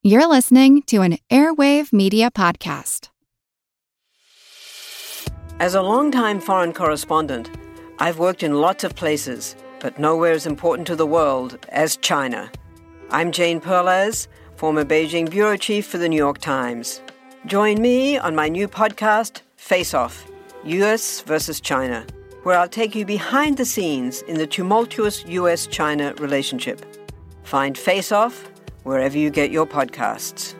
You're listening to an Airwave Media Podcast. As a longtime foreign correspondent, I've worked in lots of places, but nowhere as important to the world as China. I'm Jane Perlez, former Beijing bureau chief for the New York Times. Join me on my new podcast, Face Off, U.S. versus China, where I'll take you behind the scenes in the tumultuous U.S.-China relationship. Find Face Off wherever you get your podcasts.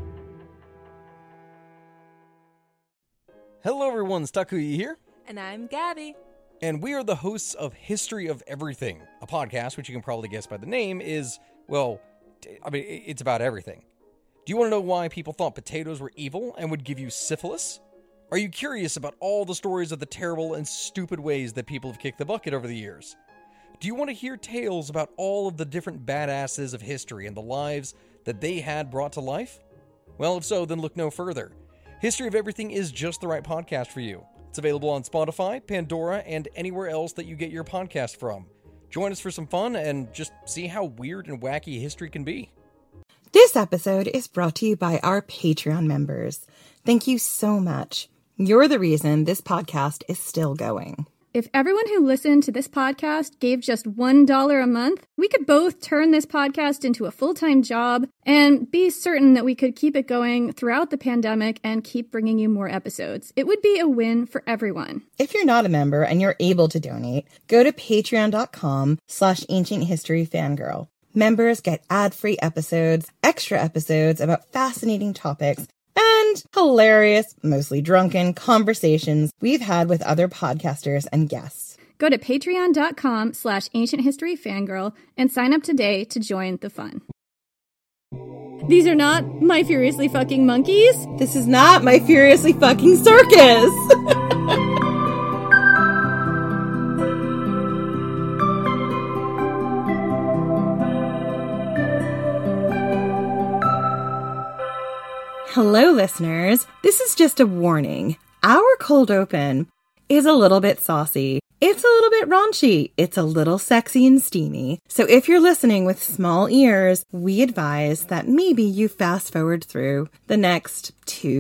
Hello everyone, Takuya here. And I'm Gabby. And we are the hosts of History of Everything, a podcast which you can probably guess by the name is, well, it's about everything. Do you want to know why people thought potatoes were evil and would give you syphilis? Are you curious about all the stories of the terrible and stupid ways that people have kicked the bucket over the years? Do you want to hear tales about all of the different badasses of history and the lives that they had brought to life? Well, if so, then look no further. History of Everything is just the right podcast for you. It's available on Spotify, Pandora, and anywhere else that you get your podcast from. Join us for some fun and just see how weird and wacky history can be. This episode is brought to you by our Patreon members. Thank you so much. You're the reason this podcast is still going. If everyone who listened to this podcast gave just $1 a month, we could both turn this podcast into a full-time job and be certain that we could keep it going throughout the pandemic and keep bringing you more episodes. It would be a win for everyone. If you're not a member and you're able to donate, go to patreon.com/ancienthistoryfangirl. Members get ad-free episodes, extra episodes about fascinating topics, and hilarious, mostly drunken conversations we've had with other podcasters and guests. Go to patreon.com/ancienthistoryfangirl and sign up today to join the fun. These are not my furiously fucking monkeys. This is not my furiously fucking circus. Hello, listeners. This is just a warning. Our cold open is a little bit saucy. It's a little bit raunchy. It's a little sexy and steamy. So if you're listening with small ears, we advise that maybe you fast forward through the next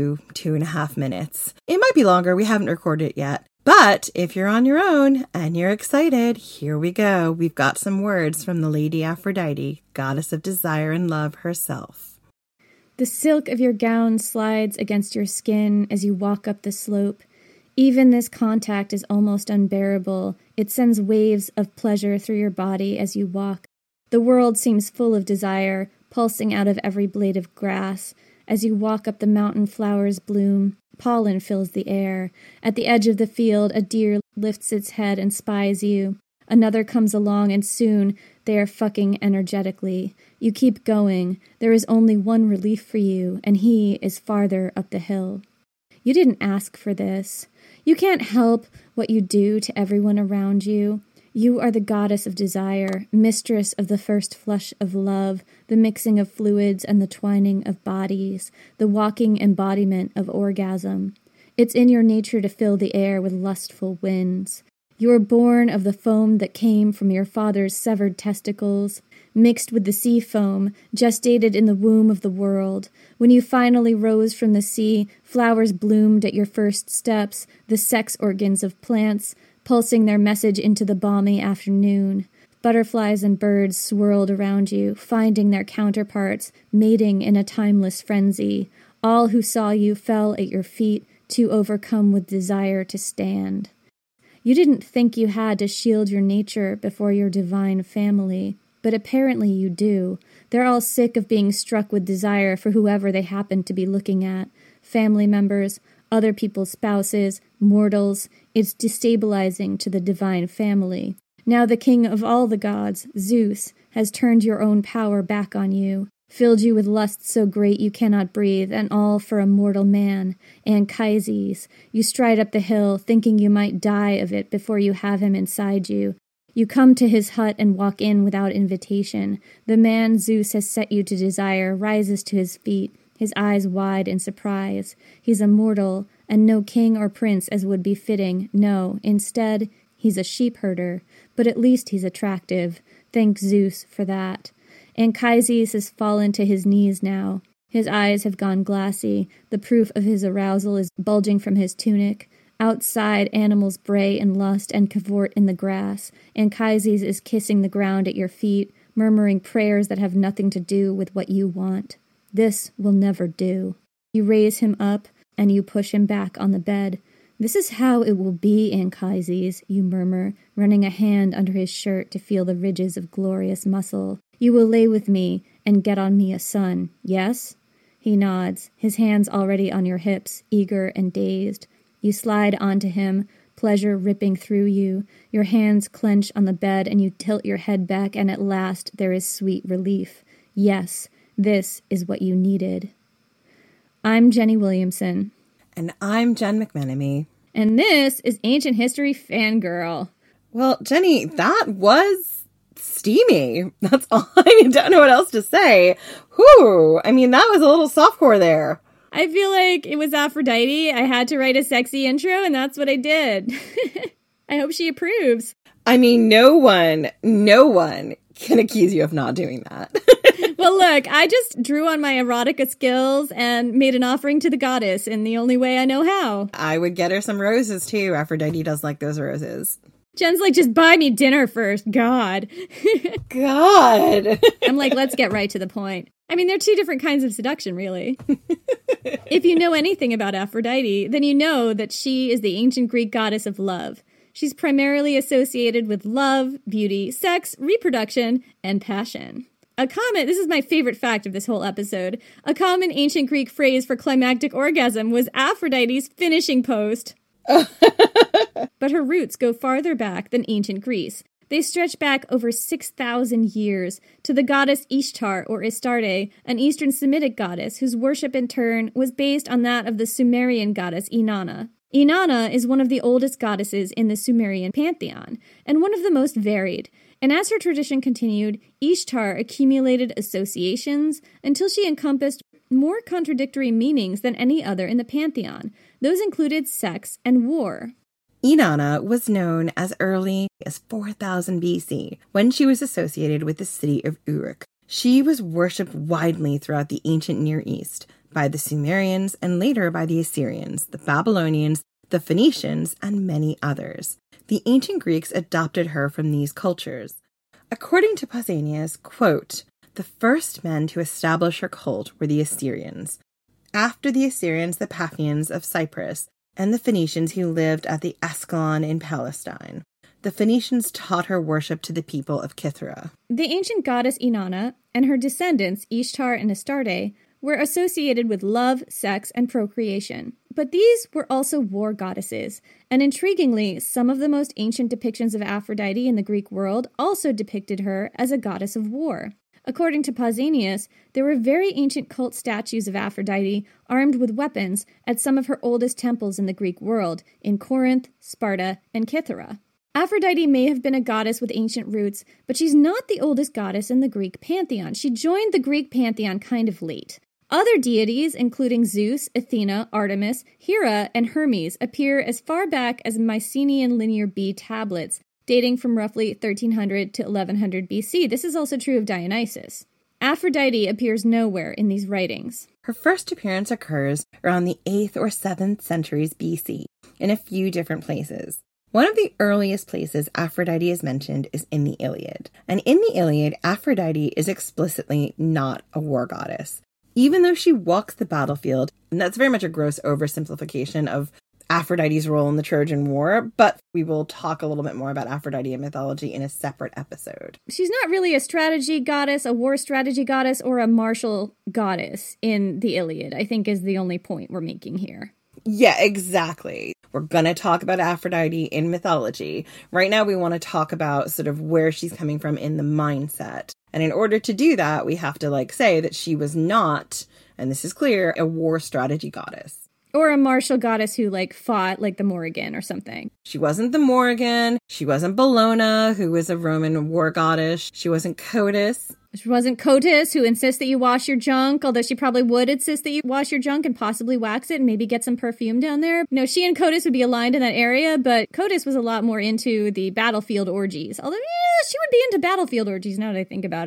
2.5 minutes. It might be longer. We haven't recorded it yet. But if you're on your own and you're excited, here we go. We've got some words from the Lady Aphrodite, goddess of desire and love herself. The silk of your gown slides against your skin as you walk up the slope. Even this contact is almost unbearable. It sends waves of pleasure through your body as you walk. The world seems full of desire, pulsing out of every blade of grass. As you walk up the mountain, flowers bloom. Pollen fills the air. At the edge of the field, a deer lifts its head and spies you. Another comes along, and soon they are fucking energetically. You keep going. There is only one relief for you, and he is farther up the hill. You didn't ask for this. You can't help what you do to everyone around you. You are the goddess of desire, mistress of the first flush of love, the mixing of fluids and the twining of bodies, the walking embodiment of orgasm. It's in your nature to fill the air with lustful winds. You are born of the foam that came from your father's severed testicles, mixed with the sea foam, gestated in the womb of the world. When you finally rose from the sea, flowers bloomed at your first steps, the sex organs of plants, pulsing their message into the balmy afternoon. Butterflies and birds swirled around you, finding their counterparts, mating in a timeless frenzy. All who saw you fell at your feet, too overcome with desire to stand. You didn't think you had to shield your nature before your divine family, but apparently you do. They're all sick of being struck with desire for whoever they happen to be looking at. Family members, other people's spouses, mortals. It's destabilizing to the divine family. Now the king of all the gods, Zeus, has turned your own power back on you, filled you with lust so great you cannot breathe, and all for a mortal man, Anchises. You stride up the hill, thinking you might die of it before you have him inside you. You come to his hut and walk in without invitation. The man Zeus has set you to desire rises to his feet, his eyes wide in surprise. He's a mortal, and no king or prince as would be fitting. No, instead, he's a sheep herder. But at least he's attractive. Thank Zeus for that. Anchises has fallen to his knees now. His eyes have gone glassy. The proof of his arousal is bulging from his tunic. Outside, animals bray and lust and cavort in the grass. Anchises is kissing the ground at your feet, murmuring prayers that have nothing to do with what you want. This will never do. You raise him up, and you push him back on the bed. This is how it will be, Anchises, you murmur, running a hand under his shirt to feel the ridges of glorious muscle. You will lay with me and get on me a son, yes? He nods, his hands already on your hips, eager and dazed. You slide onto him, pleasure ripping through you. Your hands clench on the bed and you tilt your head back, and at last there is sweet relief. Yes, this is what you needed. I'm Jenny Williamson. And I'm Jen McMenemy. And this is Ancient History Fangirl. Well, Jenny, that was steamy. That's all. I don't know what else to say. Whew. I mean, that was a little softcore there. I feel like it was Aphrodite. I had to write a sexy intro, and that's what I did. I hope she approves. I mean, no one can accuse you of not doing that. Well, look, I just drew on my erotica skills and made an offering to the goddess in the only way I know how. I would get her some roses, too. Aphrodite does like those roses. Jen's like, just buy me dinner first. God. God. I'm like, let's get right to the point. I mean, they're two different kinds of seduction, really. If you know anything about Aphrodite, then you know that she is the ancient Greek goddess of love. She's primarily associated with love, beauty, sex, reproduction, and passion. This is my favorite fact of this whole episode, a common ancient Greek phrase for climactic orgasm was Aphrodite's finishing post. But her roots go farther back than ancient Greece. They stretch back over 6,000 years to the goddess Ishtar or Astarte, an Eastern Semitic goddess whose worship in turn was based on that of the Sumerian goddess Inanna. Inanna is one of the oldest goddesses in the Sumerian pantheon, and one of the most varied. And as her tradition continued, Ishtar accumulated associations until she encompassed more contradictory meanings than any other in the pantheon. Those included sex and war. Inanna was known as early as 4000 BC, when she was associated with the city of Uruk. She was worshipped widely throughout the ancient Near East, by the Sumerians and later by the Assyrians, the Babylonians, the Phoenicians, and many others. The ancient Greeks adopted her from these cultures. According to Pausanias, quote, the first men to establish her cult were the Assyrians. After the Assyrians, the Parthians of Cyprus, and the Phoenicians who lived at the Ascalon in Palestine. The Phoenicians taught her worship to the people of Kithra. The ancient goddess Inanna and her descendants, Ishtar and Astarte, were associated with love, sex, and procreation. But these were also war goddesses, and intriguingly, some of the most ancient depictions of Aphrodite in the Greek world also depicted her as a goddess of war. According to Pausanias, there were very ancient cult statues of Aphrodite armed with weapons at some of her oldest temples in the Greek world, in Corinth, Sparta, and Kithra. Aphrodite may have been a goddess with ancient roots, but she's not the oldest goddess in the Greek pantheon. She joined the Greek pantheon kind of late. Other deities, including Zeus, Athena, Artemis, Hera, and Hermes, appear as far back as Mycenaean Linear B tablets, dating from roughly 1300 to 1100 BC. This is also true of Dionysus. Aphrodite appears nowhere in these writings. Her first appearance occurs around the 8th or 7th centuries BC, in a few different places. One of the earliest places Aphrodite is mentioned is in the Iliad. And in the Iliad, Aphrodite is explicitly not a war goddess. Even though she walks the battlefield, and that's very much a gross oversimplification of Aphrodite's role in the Trojan War, but we will talk a little bit more about Aphrodite and mythology in a separate episode. She's not really a strategy goddess, a war strategy goddess, or a martial goddess in the Iliad, I think is the only point we're making here. Yeah, exactly. We're going to talk about Aphrodite in mythology. Right now, we want to talk about sort of where she's coming from in the mindset. And in order to do that, we have to say that she was not, and this is clear, a war strategy goddess. Or a martial goddess who fought the Morrigan or something. She wasn't the Morrigan. She wasn't Bellona, who was a Roman war goddess. She wasn't Cotys. She wasn't Cotys, who insists that you wash your junk, although she probably would insist that you wash your junk and possibly wax it and maybe get some perfume down there. No, she and Cotys would be aligned in that area, but Cotys was a lot more into the battlefield orgies. Although, yeah, she would be into battlefield orgies now that I think about it.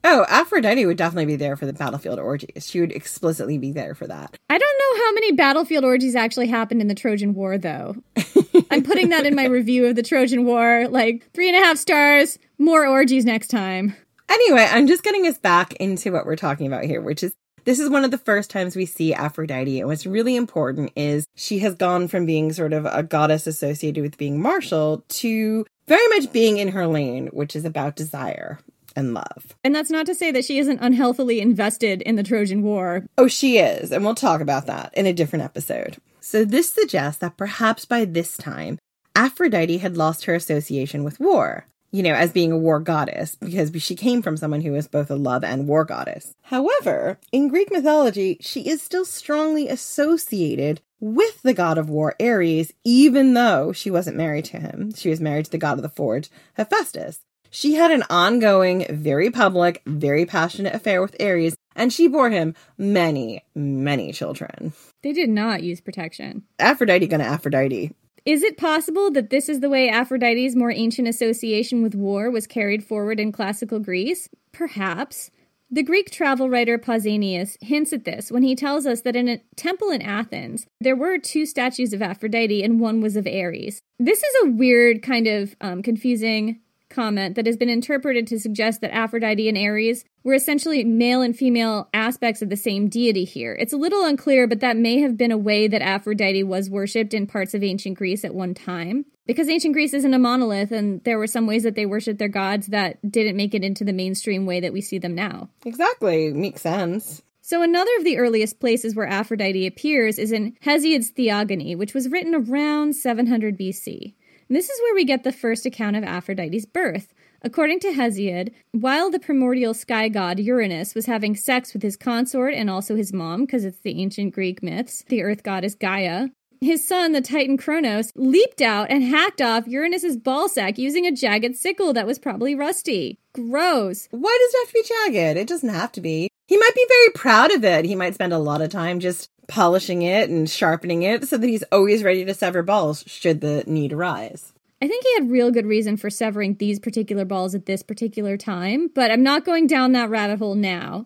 Oh, Aphrodite would definitely be there for the battlefield orgies. She would explicitly be there for that. I don't know how many battlefield orgies actually happened in the Trojan War, though. I'm putting that in my review of the Trojan War, like 3.5 stars, more orgies next time. Anyway, I'm just getting us back into what we're talking about here, which is this is one of the first times we see Aphrodite. And what's really important is she has gone from being sort of a goddess associated with being martial to very much being in her lane, which is about desire and love. And that's not to say that she isn't unhealthily invested in the Trojan War. Oh, she is. And we'll talk about that in a different episode. So this suggests that perhaps by this time, Aphrodite had lost her association with war, as being a war goddess, because she came from someone who was both a love and war goddess. However, in Greek mythology, she is still strongly associated with the god of war, Ares, even though she wasn't married to him. She was married to the god of the forge, Hephaestus. She had an ongoing, very public, very passionate affair with Ares, and she bore him many, many children. They did not use protection. Aphrodite gonna Aphrodite. Is it possible that this is the way Aphrodite's more ancient association with war was carried forward in classical Greece? Perhaps. The Greek travel writer Pausanias hints at this when he tells us that in a temple in Athens, there were 2 statues of Aphrodite and one was of Ares. This is a weird kind of confusing comment that has been interpreted to suggest that Aphrodite and Ares were essentially male and female aspects of the same deity here. It's a little unclear, but that may have been a way that Aphrodite was worshipped in parts of ancient Greece at one time. Because ancient Greece isn't a monolith, and there were some ways that they worshipped their gods that didn't make it into the mainstream way that we see them now. Exactly. Makes sense. So another of the earliest places where Aphrodite appears is in Hesiod's Theogony, which was written around 700 BC. And this is where we get the first account of Aphrodite's birth. According to Hesiod, while the primordial sky god Uranus was having sex with his consort and also his mom, because it's the ancient Greek myths, the earth goddess Gaia, his son, the titan Kronos, leaped out and hacked off Uranus's ballsack using a jagged sickle that was probably rusty. Gross. Why does it have to be jagged? It doesn't have to be. He might be very proud of it. He might spend a lot of time just polishing it and sharpening it so that he's always ready to sever balls should the need arise. I think he had real good reason for severing these particular balls at this particular time, but I'm not going down that rabbit hole now.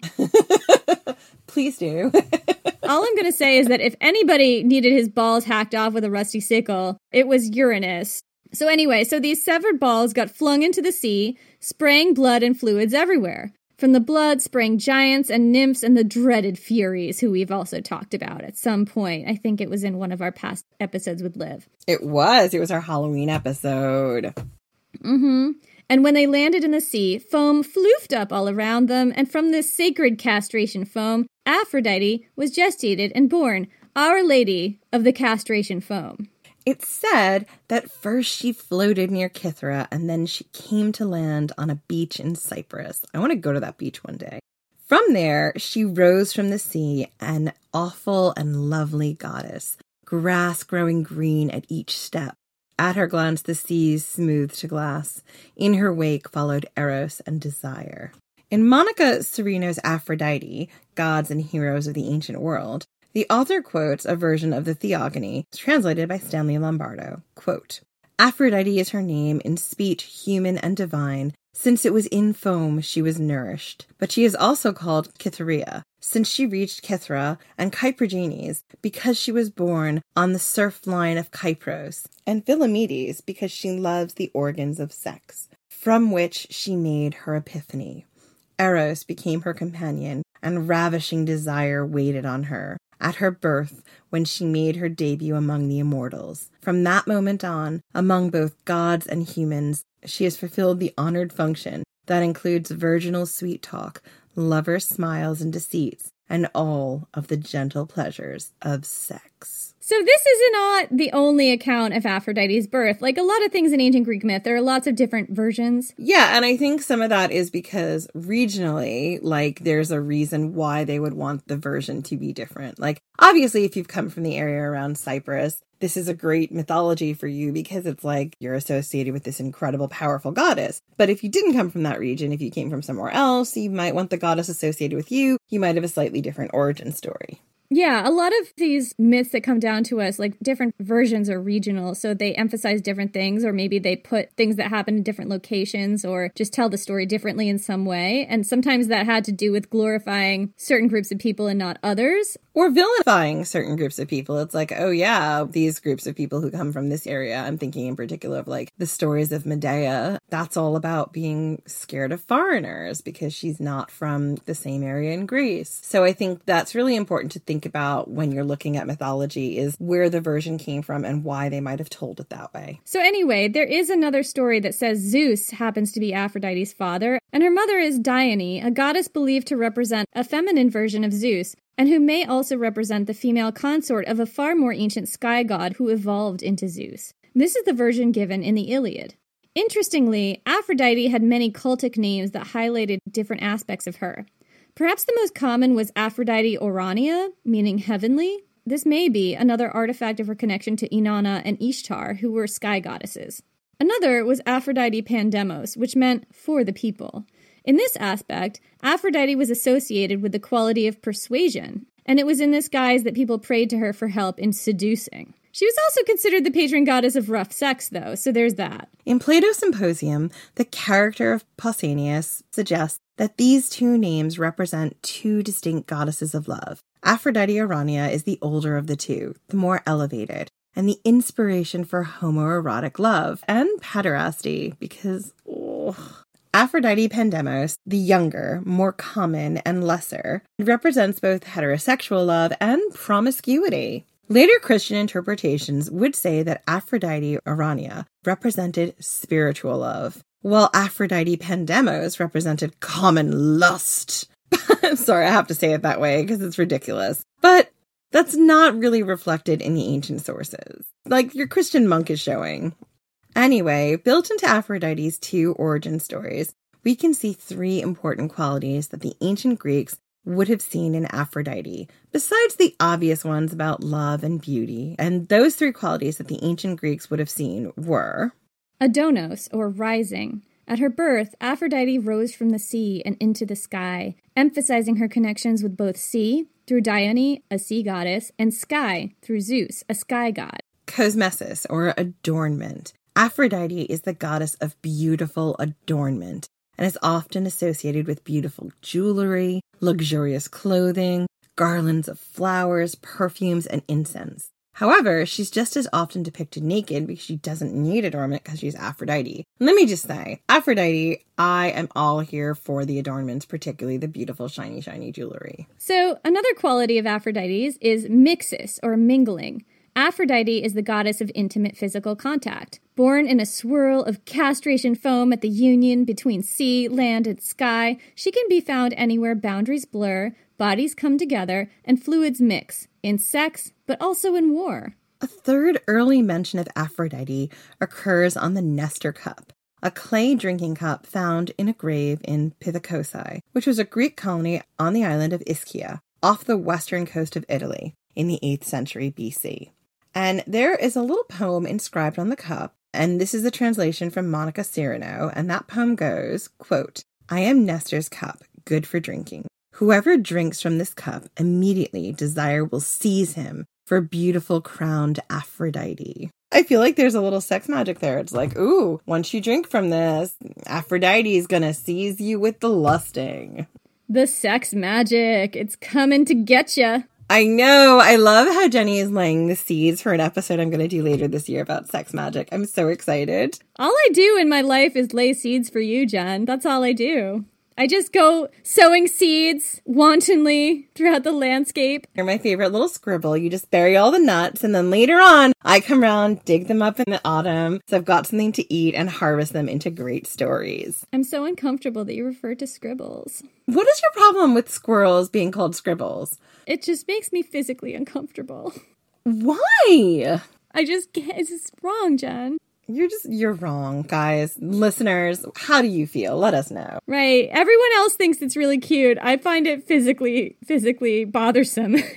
Please do. All I'm going to say is that if anybody needed his balls hacked off with a rusty sickle, it was Uranus. So anyway, these severed balls got flung into the sea, spraying blood and fluids everywhere. From the blood sprang giants and nymphs and the dreaded Furies, who we've also talked about at some point. I think it was in one of our past episodes with Liv. It was our Halloween episode. Mm-hmm. And when they landed in the sea, foam floofed up all around them, and from this sacred castration foam, Aphrodite was gestated and born, Our Lady of the Castration Foam. It's said that first she floated near Kythera, and then she came to land on a beach in Cyprus. I want to go to that beach one day. From there, she rose from the sea, an awful and lovely goddess, grass growing green at each step. At her glance, the seas smoothed to glass. In her wake followed Eros and desire. In Monica Sereno's Aphrodite, Gods and Heroes of the Ancient World, the author quotes a version of the Theogony, translated by Stanley Lombardo. Quote, Aphrodite is her name, in speech human and divine. Since it was in foam, she was nourished. But she is also called Cytherea, since she reached Kythera, and Kyprogenes, because she was born on the surf line of Kypros, and Philomedes, because she loves the organs of sex, from which she made her epiphany. Eros became her companion, and ravishing desire waited on her. At her birth, when she made her debut among the immortals. From that moment on, among both gods and humans, she has fulfilled the honored function that includes virginal sweet talk, lover smiles and deceits, and all of the gentle pleasures of sex. So this is not the only account of Aphrodite's birth. Like a lot of things in ancient Greek myth, there are lots of different versions. Yeah, and I think some of that is because regionally, there's a reason why they would want the version to be different. Obviously, if you've come from the area around Cyprus, this is a great mythology for you because it's you're associated with this incredible, powerful goddess. But if you didn't come from that region, if you came from somewhere else, you might want the goddess associated with you. You might have a slightly different origin story. Yeah, a lot of these myths that come down to us, like different versions are regional, so they emphasize different things, or maybe they put things that happen in different locations, or just tell the story differently in some way. And sometimes that had to do with glorifying certain groups of people and not others. Or vilifying certain groups of people. It's like, oh yeah, these groups of people who come from this area. I'm thinking in particular of like the stories of Medea. That's all about being scared of foreigners because she's not from the same area in Greece. So I think that's really important to think about when you're looking at mythology, is where the version came from and why they might have told it that way. So anyway, there is another story that says Zeus happens to be Aphrodite's father, and her mother is Dione, a goddess believed to represent a feminine version of Zeus, and who may also represent the female consort of a far more ancient sky god who evolved into Zeus. This is the version given in the Iliad. Interestingly, Aphrodite had many cultic names that highlighted different aspects of her. Perhaps the most common was Aphrodite Urania, meaning heavenly. This may be another artifact of her connection to Inanna and Ishtar, who were sky goddesses. Another was Aphrodite Pandemos, which meant for the people. In this aspect, Aphrodite was associated with the quality of persuasion, and it was in this guise that people prayed to her for help in seducing. She was also considered the patron goddess of rough sex, though, so there's that. In Plato's Symposium, the character of Pausanias suggests that these two names represent two distinct goddesses of love. Aphrodite Urania is the older of the two, the more elevated, and the inspiration for homoerotic love and pederasty, because, Aphrodite Pandemos, the younger, more common, and lesser, represents both heterosexual love and promiscuity. Later Christian interpretations would say that Aphrodite Urania represented spiritual love, while Aphrodite Pandemos represented common lust. Sorry, I have to say it that way because it's ridiculous. But that's not really reflected in the ancient sources, like your Christian monk is showing. Anyway, built into Aphrodite's two origin stories, we can see three important qualities that the ancient Greeks would have seen in Aphrodite, besides the obvious ones about love and beauty. And those three qualities that the ancient Greeks would have seen were Adonos, or rising. At her birth, Aphrodite rose from the sea and into the sky, emphasizing her connections with both sea, through Dione, a sea goddess, and sky, through Zeus, a sky god. Cosmesis, or adornment. Aphrodite is the goddess of beautiful adornment, and is often associated with beautiful jewelry, luxurious clothing, garlands of flowers, perfumes, and incense. However, she's just as often depicted naked because she doesn't need adornment because she's Aphrodite. Let me just say, Aphrodite, I am all here for the adornments, particularly the beautiful, shiny, shiny jewelry. So, another quality of Aphrodite's is mixis, or mingling. Aphrodite is the goddess of intimate physical contact. Born in a swirl of castration foam at the union between sea, land, and sky, she can be found anywhere boundaries blur, bodies come together, and fluids mix, in sex, but also in war. A third early mention of Aphrodite occurs on the Nestor cup, a clay drinking cup found in a grave in Pithecusae, which was a Greek colony on the island of Ischia, off the western coast of Italy, in the 8th century BC. And there is a little poem inscribed on the cup, and this is a translation from Monica Cyrano, and that poem goes, quote, "I am Nestor's cup, good for drinking. Whoever drinks from this cup, immediately desire will seize him for beautiful crowned Aphrodite." I feel like there's a little sex magic there. It's like, ooh, once you drink from this, Aphrodite is gonna seize you with the lusting. The sex magic, it's coming to get ya. I know. I love how Jenny is laying the seeds for an episode I'm going to do later this year about sex magic. I'm so excited. All I do in my life is lay seeds for you, Jen. That's all I do. I just go sowing seeds wantonly throughout the landscape. You're my favorite little scribble. You just bury all the nuts, and then later on, I come around, dig them up in the autumn, so I've got something to eat, and harvest them into great stories. I'm so uncomfortable that you refer to scribbles. What is your problem with squirrels being called scribbles? It just makes me physically uncomfortable. Why? I just can't. It's just wrong, Jen. You're wrong, guys. Listeners, how do you feel? Let us know. Right. Everyone else thinks it's really cute. I find it physically bothersome.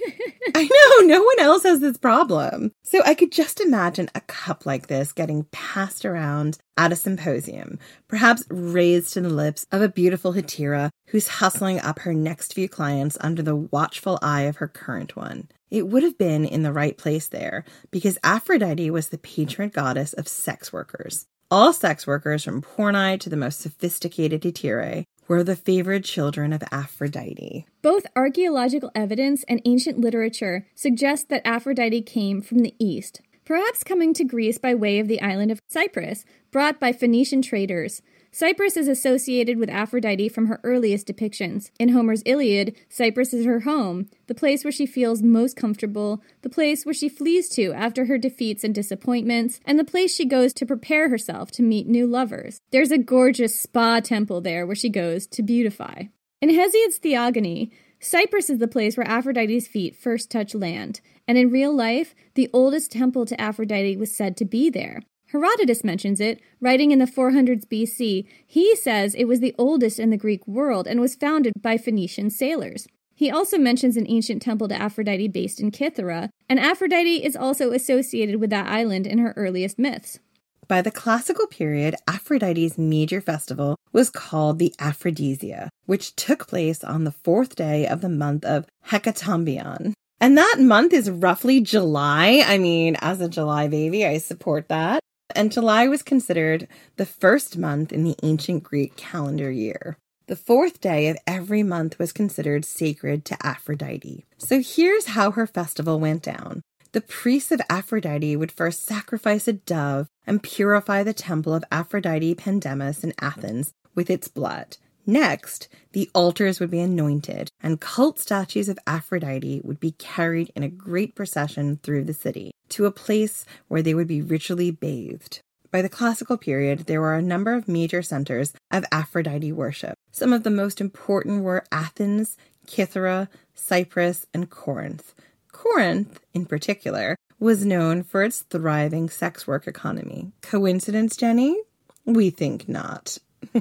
I know, no one else has this problem. So I could just imagine a cup like this getting passed around at a symposium, perhaps raised to the lips of a beautiful hetera who's hustling up her next few clients under the watchful eye of her current one. It would have been in the right place there, because Aphrodite was the patron goddess of sex workers. All sex workers, from porni to the most sophisticated heterae, were the favored children of Aphrodite. Both archaeological evidence and ancient literature suggest that Aphrodite came from the east, perhaps coming to Greece by way of the island of Cyprus, brought by Phoenician traders. Cyprus is associated with Aphrodite from her earliest depictions. In Homer's Iliad, Cyprus is her home, the place where she feels most comfortable, the place where she flees to after her defeats and disappointments, and the place she goes to prepare herself to meet new lovers. There's a gorgeous spa temple there where she goes to beautify. In Hesiod's Theogony, Cyprus is the place where Aphrodite's feet first touch land, and in real life, the oldest temple to Aphrodite was said to be there. Herodotus mentions it, writing in the 400s BC. He says it was the oldest in the Greek world and was founded by Phoenician sailors. He also mentions an ancient temple to Aphrodite based in Kythera, and Aphrodite is also associated with that island in her earliest myths. By the classical period, Aphrodite's major festival was called the Aphrodisia, which took place on the 4th day of the month of Hecatombion. And that month is roughly July. I mean, as a July baby, I support that. And July was considered the first month in the ancient Greek calendar year. The 4th day of every month was considered sacred to Aphrodite. So here's how her festival went down. The priests of Aphrodite would first sacrifice a dove and purify the temple of Aphrodite Pandemus in Athens with its blood. Next, the altars would be anointed, and cult statues of Aphrodite would be carried in a great procession through the city to a place where they would be ritually bathed. By the classical period, there were a number of major centers of Aphrodite worship. Some of the most important were Athens, Kythera, Cyprus, and Corinth. Corinth, in particular, was known for its thriving sex work economy. Coincidence, Jenny? We think not.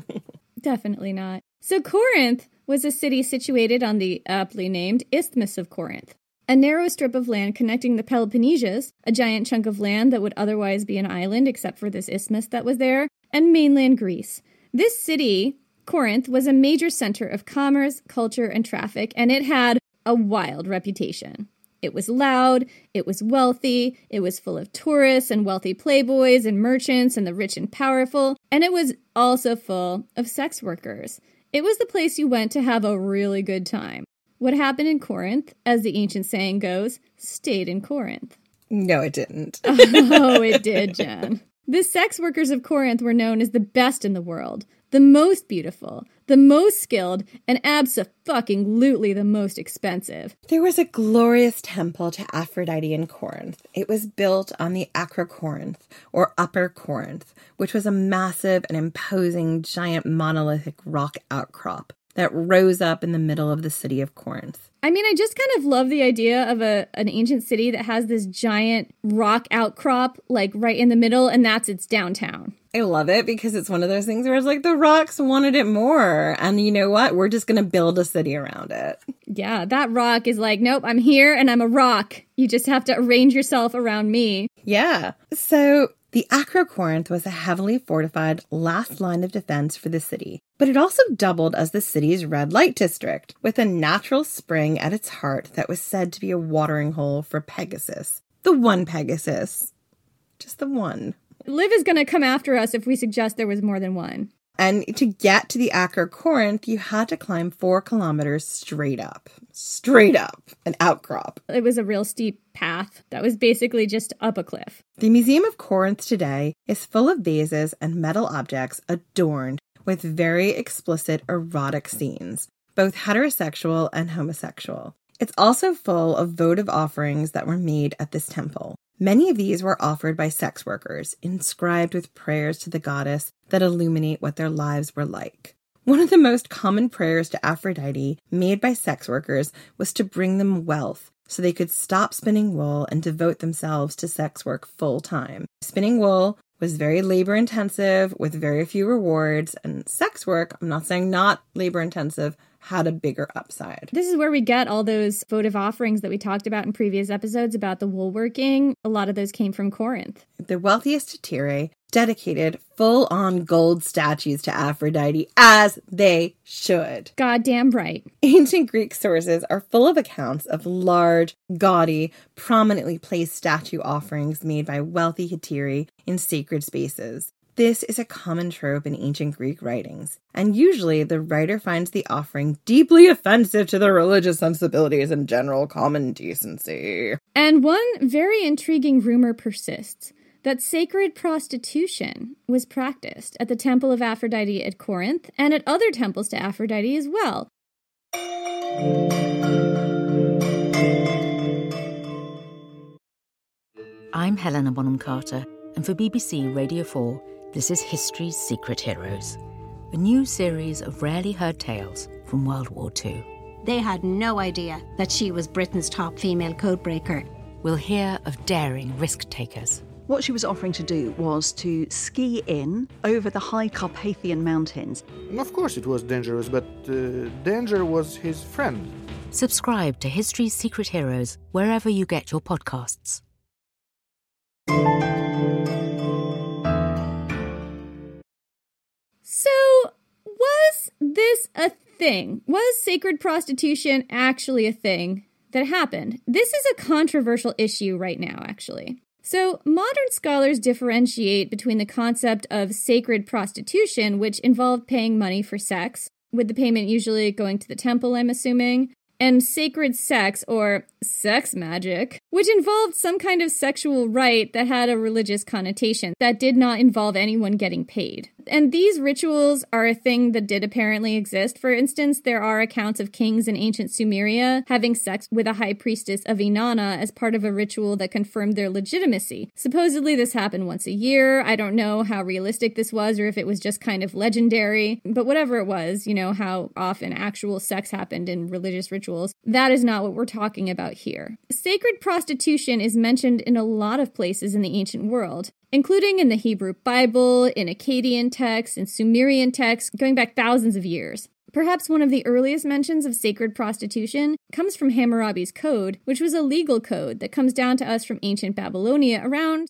Definitely not. So Corinth was a city situated on the aptly named Isthmus of Corinth, a narrow strip of land connecting the Peloponnesians, a giant chunk of land that would otherwise be an island except for this isthmus that was there, and mainland Greece. This city, Corinth, was a major center of commerce, culture, and traffic, and it had a wild reputation. It was loud, it was wealthy, it was full of tourists and wealthy playboys and merchants and the rich and powerful, and it was also full of sex workers. It was the place you went to have a really good time. What happened in Corinth, as the ancient saying goes, stayed in Corinth. No, it didn't. Oh, it did, Jen. The sex workers of Corinth were known as the best in the world, the most beautiful, the most skilled, and abso-fucking-lutely the most expensive. There was a glorious temple to Aphrodite in Corinth. It was built on the Acrocorinth, or Upper Corinth, which was a massive and imposing giant monolithic rock outcrop that rose up in the middle of the city of Corinth. I mean, I just kind of love the idea of an ancient city that has this giant rock outcrop, like right in the middle, and that's its downtown. I love it because it's one of those things where it's like the rocks wanted it more. And you know what? We're just going to build a city around it. Yeah, that rock is like, nope, I'm here and I'm a rock. You just have to arrange yourself around me. Yeah. So the Acrocorinth was a heavily fortified last line of defense for the city, but it also doubled as the city's red light district, with a natural spring at its heart that was said to be a watering hole for Pegasus. The one Pegasus. Just the one. Liv is going to come after us if we suggest there was more than one. And to get to the Acrocorinth, you had to climb 4 kilometers straight up. Straight up. An outcrop. It was a real steep path that was basically just up a cliff. The Museum of Corinth today is full of vases and metal objects adorned with very explicit erotic scenes, both heterosexual and homosexual. It's also full of votive offerings that were made at this temple. Many of these were offered by sex workers, inscribed with prayers to the goddess that illuminate what their lives were like. One of the most common prayers to Aphrodite made by sex workers was to bring them wealth so they could stop spinning wool and devote themselves to sex work full time. Spinning wool was very labor intensive with very few rewards, and sex work, I'm not saying not labor intensive, had a bigger upside. This is where we get all those votive offerings that we talked about in previous episodes about the woolworking. A lot of those came from Corinth. The wealthiest Hetairae dedicated full-on gold statues to Aphrodite, as they should. Goddamn right. Ancient Greek sources are full of accounts of large, gaudy, prominently placed statue offerings made by wealthy Hetairae in sacred spaces. This is a common trope in ancient Greek writings, and usually the writer finds the offering deeply offensive to their religious sensibilities and general common decency. And one very intriguing rumor persists, that sacred prostitution was practiced at the Temple of Aphrodite at Corinth and at other temples to Aphrodite as well. I'm Helena Bonham Carter, and for BBC Radio 4, this is History's Secret Heroes, a new series of rarely heard tales from World War II. They had no idea that she was Britain's top female codebreaker. We'll hear of daring risk-takers. What she was offering to do was to ski in over the high Carpathian mountains. Of course it was dangerous, but danger was his friend. Subscribe to History's Secret Heroes wherever you get your podcasts. So, was this a thing? Was sacred prostitution actually a thing that happened? This is a controversial issue right now, actually. So, modern scholars differentiate between the concept of sacred prostitution, which involved paying money for sex, with the payment usually going to the temple, I'm assuming, and sacred sex, or sex magic, which involved some kind of sexual rite that had a religious connotation that did not involve anyone getting paid. And these rituals are a thing that did apparently exist. For instance, there are accounts of kings in ancient Sumeria having sex with a high priestess of Inanna as part of a ritual that confirmed their legitimacy. Supposedly this happened once a year. I don't know how realistic this was or if it was just kind of legendary, but whatever it was, you know, how often actual sex happened in religious rituals, that is not what we're talking about here. Sacred prostitution is mentioned in a lot of places in the ancient world, including in the Hebrew Bible, in Akkadian texts, in Sumerian texts, going back thousands of years. Perhaps one of the earliest mentions of sacred prostitution comes from Hammurabi's Code, which was a legal code that comes down to us from ancient Babylonia around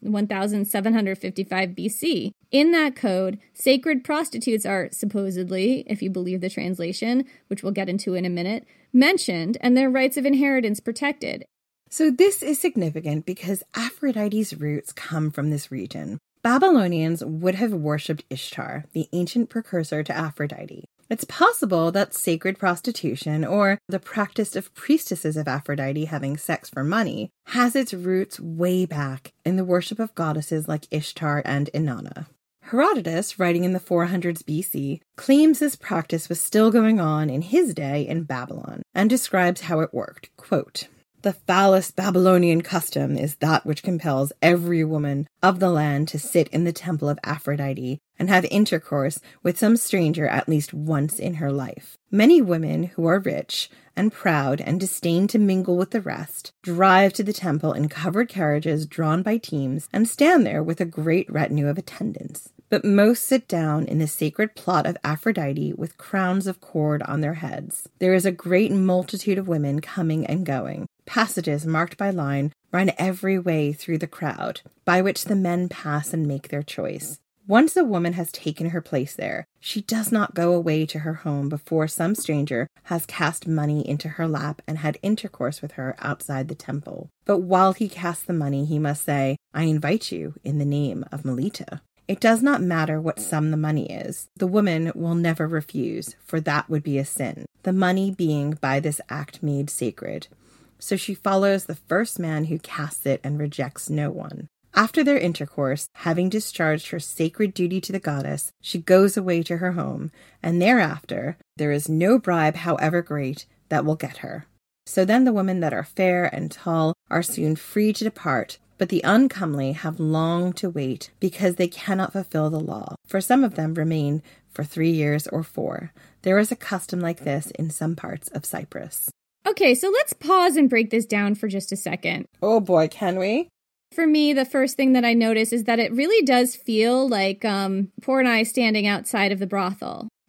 1755 BC. In that code, sacred prostitutes are supposedly, if you believe the translation, which we'll get into in a minute, mentioned and their rights of inheritance protected. So this is significant because Aphrodite's roots come from this region. Babylonians would have worshipped Ishtar, the ancient precursor to Aphrodite. It's possible that sacred prostitution, or the practice of priestesses of Aphrodite having sex for money, has its roots way back in the worship of goddesses like Ishtar and Inanna. Herodotus, writing in the 400s BC, claims this practice was still going on in his day in Babylon, and describes how it worked. Quote, "The foulest Babylonian custom is that which compels every woman of the land to sit in the temple of Aphrodite and have intercourse with some stranger at least once in her life. Many women who are rich and proud and disdain to mingle with the rest drive to the temple in covered carriages drawn by teams and stand there with a great retinue of attendants. But most sit down in the sacred plot of Aphrodite with crowns of cord on their heads. There is a great multitude of women coming and going. Passages marked by line run every way through the crowd, by which the men pass and make their choice. Once a woman has taken her place there, she does not go away to her home before some stranger has cast money into her lap and had intercourse with her outside the temple. But while he casts the money, he must say, 'I invite you in the name of Melita.' It does not matter what sum the money is. The woman will never refuse, for that would be a sin, the money being by this act made sacred. So she follows the first man who casts it and rejects no one. After their intercourse, having discharged her sacred duty to the goddess, she goes away to her home, and thereafter there is no bribe, however great, that will get her. So then the women that are fair and tall are soon free to depart, but the uncomely have long to wait because they cannot fulfill the law, for some of them remain for 3 years or 4. There is a custom like this in some parts of Cyprus." Okay, so let's pause and break this down for just a second. Oh boy, can we? For me, the first thing that I notice is that it really does feel like Poor and I standing outside of the brothel.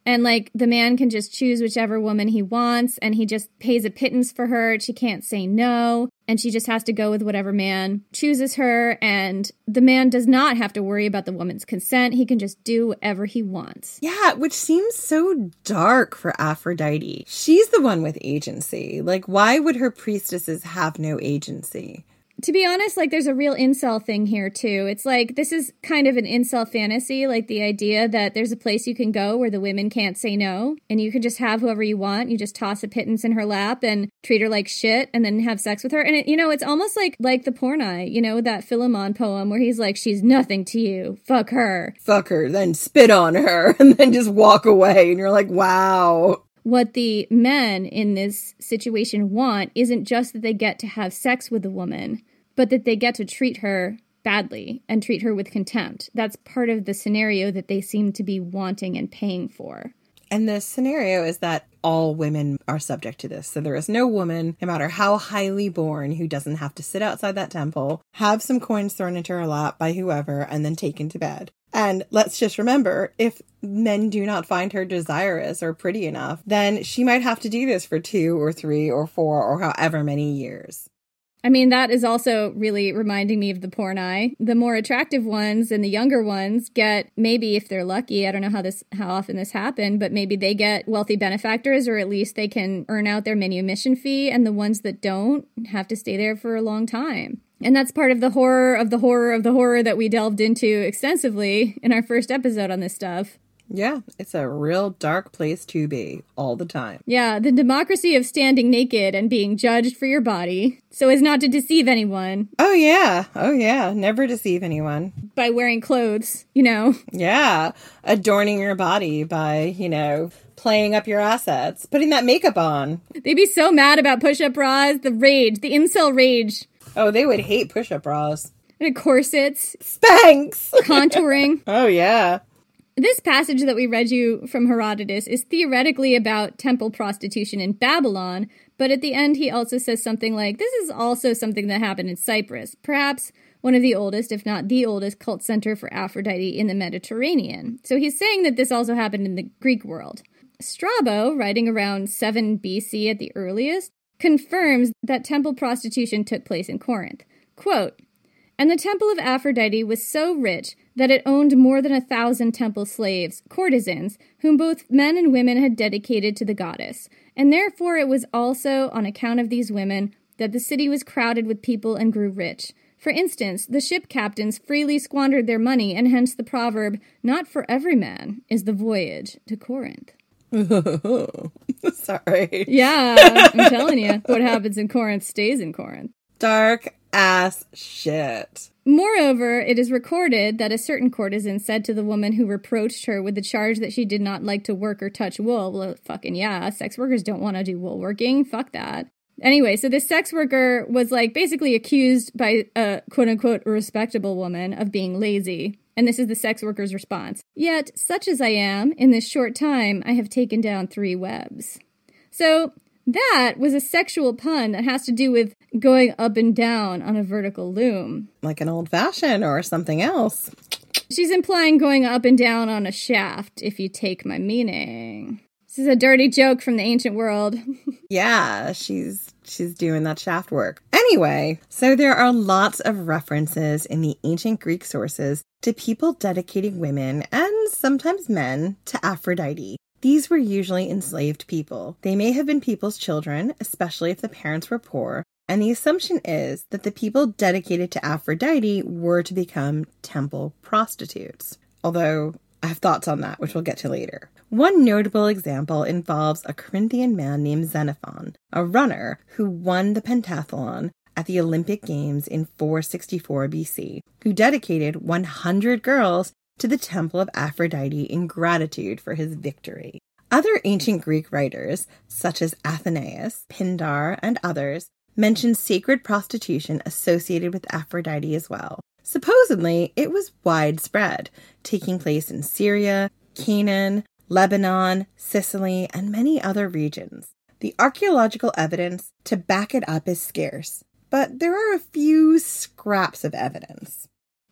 And, like, the man can just choose whichever woman he wants, and he just pays a pittance for her. She can't say no, and she just has to go with whatever man chooses her, and the man does not have to worry about the woman's consent. He can just do whatever he wants. Yeah, which seems so dark for Aphrodite. She's the one with agency. Like, why would her priestesses have no agency? To be honest, like, there's a real incel thing here, too. It's like, this is kind of an incel fantasy, like the idea that there's a place you can go where the women can't say no, and you can just have whoever you want. You just toss a pittance in her lap and treat her like shit and then have sex with her. And, it's almost like the Pornai, that Philemon poem where he's like, she's nothing to you. Fuck her. Fuck her, then spit on her, and then just walk away. And you're like, wow. What the men in this situation want isn't just that they get to have sex with the woman, but that they get to treat her badly and treat her with contempt. That's part of the scenario that they seem to be wanting and paying for. And the scenario is that all women are subject to this. So there is no woman, no matter how highly born, who doesn't have to sit outside that temple, have some coins thrown into her lap by whoever, and then taken to bed. And let's just remember, if men do not find her desirous or pretty enough, then she might have to do this for 2 or 3 or 4 or however many years. I mean, that is also really reminding me of the Pornai. The more attractive ones and the younger ones get, maybe if they're lucky, I don't know how often this happened, but maybe they get wealthy benefactors, or at least they can earn out their manumission fee, and the ones that don't have to stay there for a long time. And that's part of the horror of the horror of the horror that we delved into extensively in our first episode on this stuff. Yeah, it's a real dark place to be all the time. Yeah, the democracy of standing naked and being judged for your body so as not to deceive anyone. Oh, yeah. Never deceive anyone. By wearing clothes, Yeah, adorning your body by, playing up your assets, putting that makeup on. They'd be so mad about push-up bras, the rage, the incel rage. Oh, they would hate push-up bras. And corsets. Spanx. Contouring. Oh, yeah. This passage that we read you from Herodotus is theoretically about temple prostitution in Babylon, but at the end he also says something like, this is also something that happened in Cyprus, perhaps one of the oldest, if not the oldest, cult center for Aphrodite in the Mediterranean. So he's saying that this also happened in the Greek world. Strabo, writing around 7 BC at the earliest, confirms that temple prostitution took place in Corinth. Quote, "And the temple of Aphrodite was so rich that it owned more than 1,000 temple slaves, courtesans, whom both men and women had dedicated to the goddess. And therefore it was also on account of these women that the city was crowded with people and grew rich. For instance, the ship captains freely squandered their money, and hence the proverb, 'Not for every man is the voyage to Corinth.'" Sorry. Yeah, I'm telling you, what happens in Corinth stays in Corinth. Dark ass shit. Moreover, it is recorded that a certain courtesan said to the woman who reproached her with the charge that she did not like to work or touch wool, well, fucking yeah, sex workers don't want to do wool working, fuck that. Anyway, so this sex worker was basically accused by a quote-unquote respectable woman of being lazy. And this is the sex worker's response. "Yet, such as I am, in this short time, I have taken down 3 webs." So that was a sexual pun that has to do with going up and down on a vertical loom. Like an old-fashioned or something else. She's implying going up and down on a shaft, if you take my meaning. This is a dirty joke from the ancient world. Yeah, she's doing that shaft work. Anyway, so there are lots of references in the ancient Greek sources to people dedicating women, and sometimes men, to Aphrodite. These were usually enslaved people. They may have been people's children, especially if the parents were poor, and the assumption is that the people dedicated to Aphrodite were to become temple prostitutes. Although I have thoughts on that, which we'll get to later. One notable example involves a Corinthian man named Xenophon, a runner who won the pentathlon at the Olympic Games in 464 BC, who dedicated 100 girls to the temple of Aphrodite in gratitude for his victory. Other ancient Greek writers, such as Athenaeus, Pindar, and others, mention sacred prostitution associated with Aphrodite as well. Supposedly, it was widespread, taking place in Syria, Canaan, Lebanon, Sicily, and many other regions. The archaeological evidence to back it up is scarce, but there are a few scraps of evidence.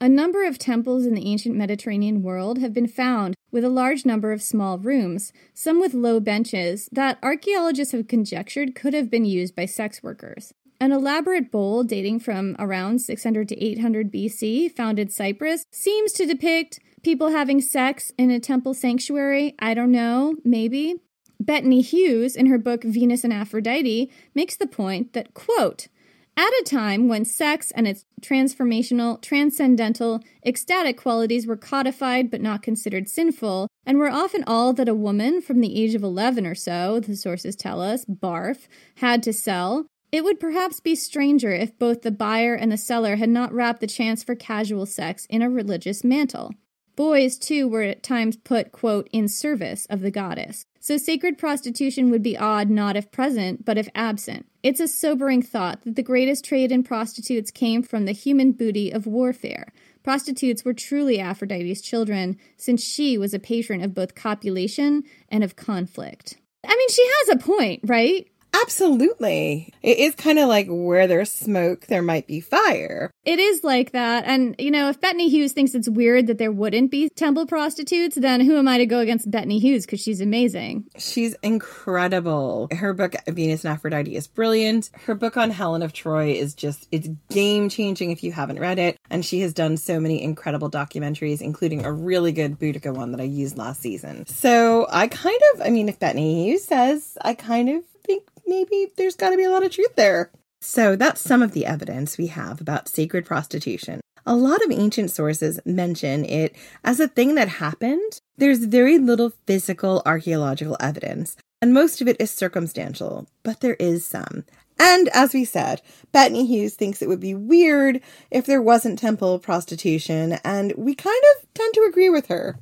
A number of temples in the ancient Mediterranean world have been found with a large number of small rooms, some with low benches, that archaeologists have conjectured could have been used by sex workers. An elaborate bowl dating from around 600 to 800 BC, found in Cyprus, seems to depict people having sex in a temple sanctuary. I don't know, maybe. Bettany Hughes, in her book Venus and Aphrodite, makes the point that, quote, at a time when sex and its transformational, transcendental, ecstatic qualities were codified but not considered sinful, and were often all that a woman from the age of 11 or so, the sources tell us, barf, had to sell, it would perhaps be stranger if both the buyer and the seller had not wrapped the chance for casual sex in a religious mantle. Boys, too, were at times put, quote, in service of the goddess. So sacred prostitution would be odd not if present, but if absent. It's a sobering thought that the greatest trade in prostitutes came from the human booty of warfare. Prostitutes were truly Aphrodite's children, since she was a patron of both copulation and of conflict. I mean, she has a point, right? Absolutely. It is kind of like where there's smoke, there might be fire. It is like that. And, you know, if Bettany Hughes thinks it's weird that there wouldn't be temple prostitutes, then who am I to go against Bettany Hughes? Because she's amazing. She's incredible. Her book, Venus and Aphrodite, is brilliant. Her book on Helen of Troy is just, it's game-changing if you haven't read it. And she has done so many incredible documentaries, including a really good Boudica one that I used last season. So if Bettany Hughes says, I kind of think maybe there's got to be a lot of truth there. So that's some of the evidence we have about sacred prostitution. A lot of ancient sources mention it as a thing that happened. There's very little physical archaeological evidence, and most of it is circumstantial, but there is some. And as we said, Bettany Hughes thinks it would be weird if there wasn't temple prostitution, and we kind of tend to agree with her.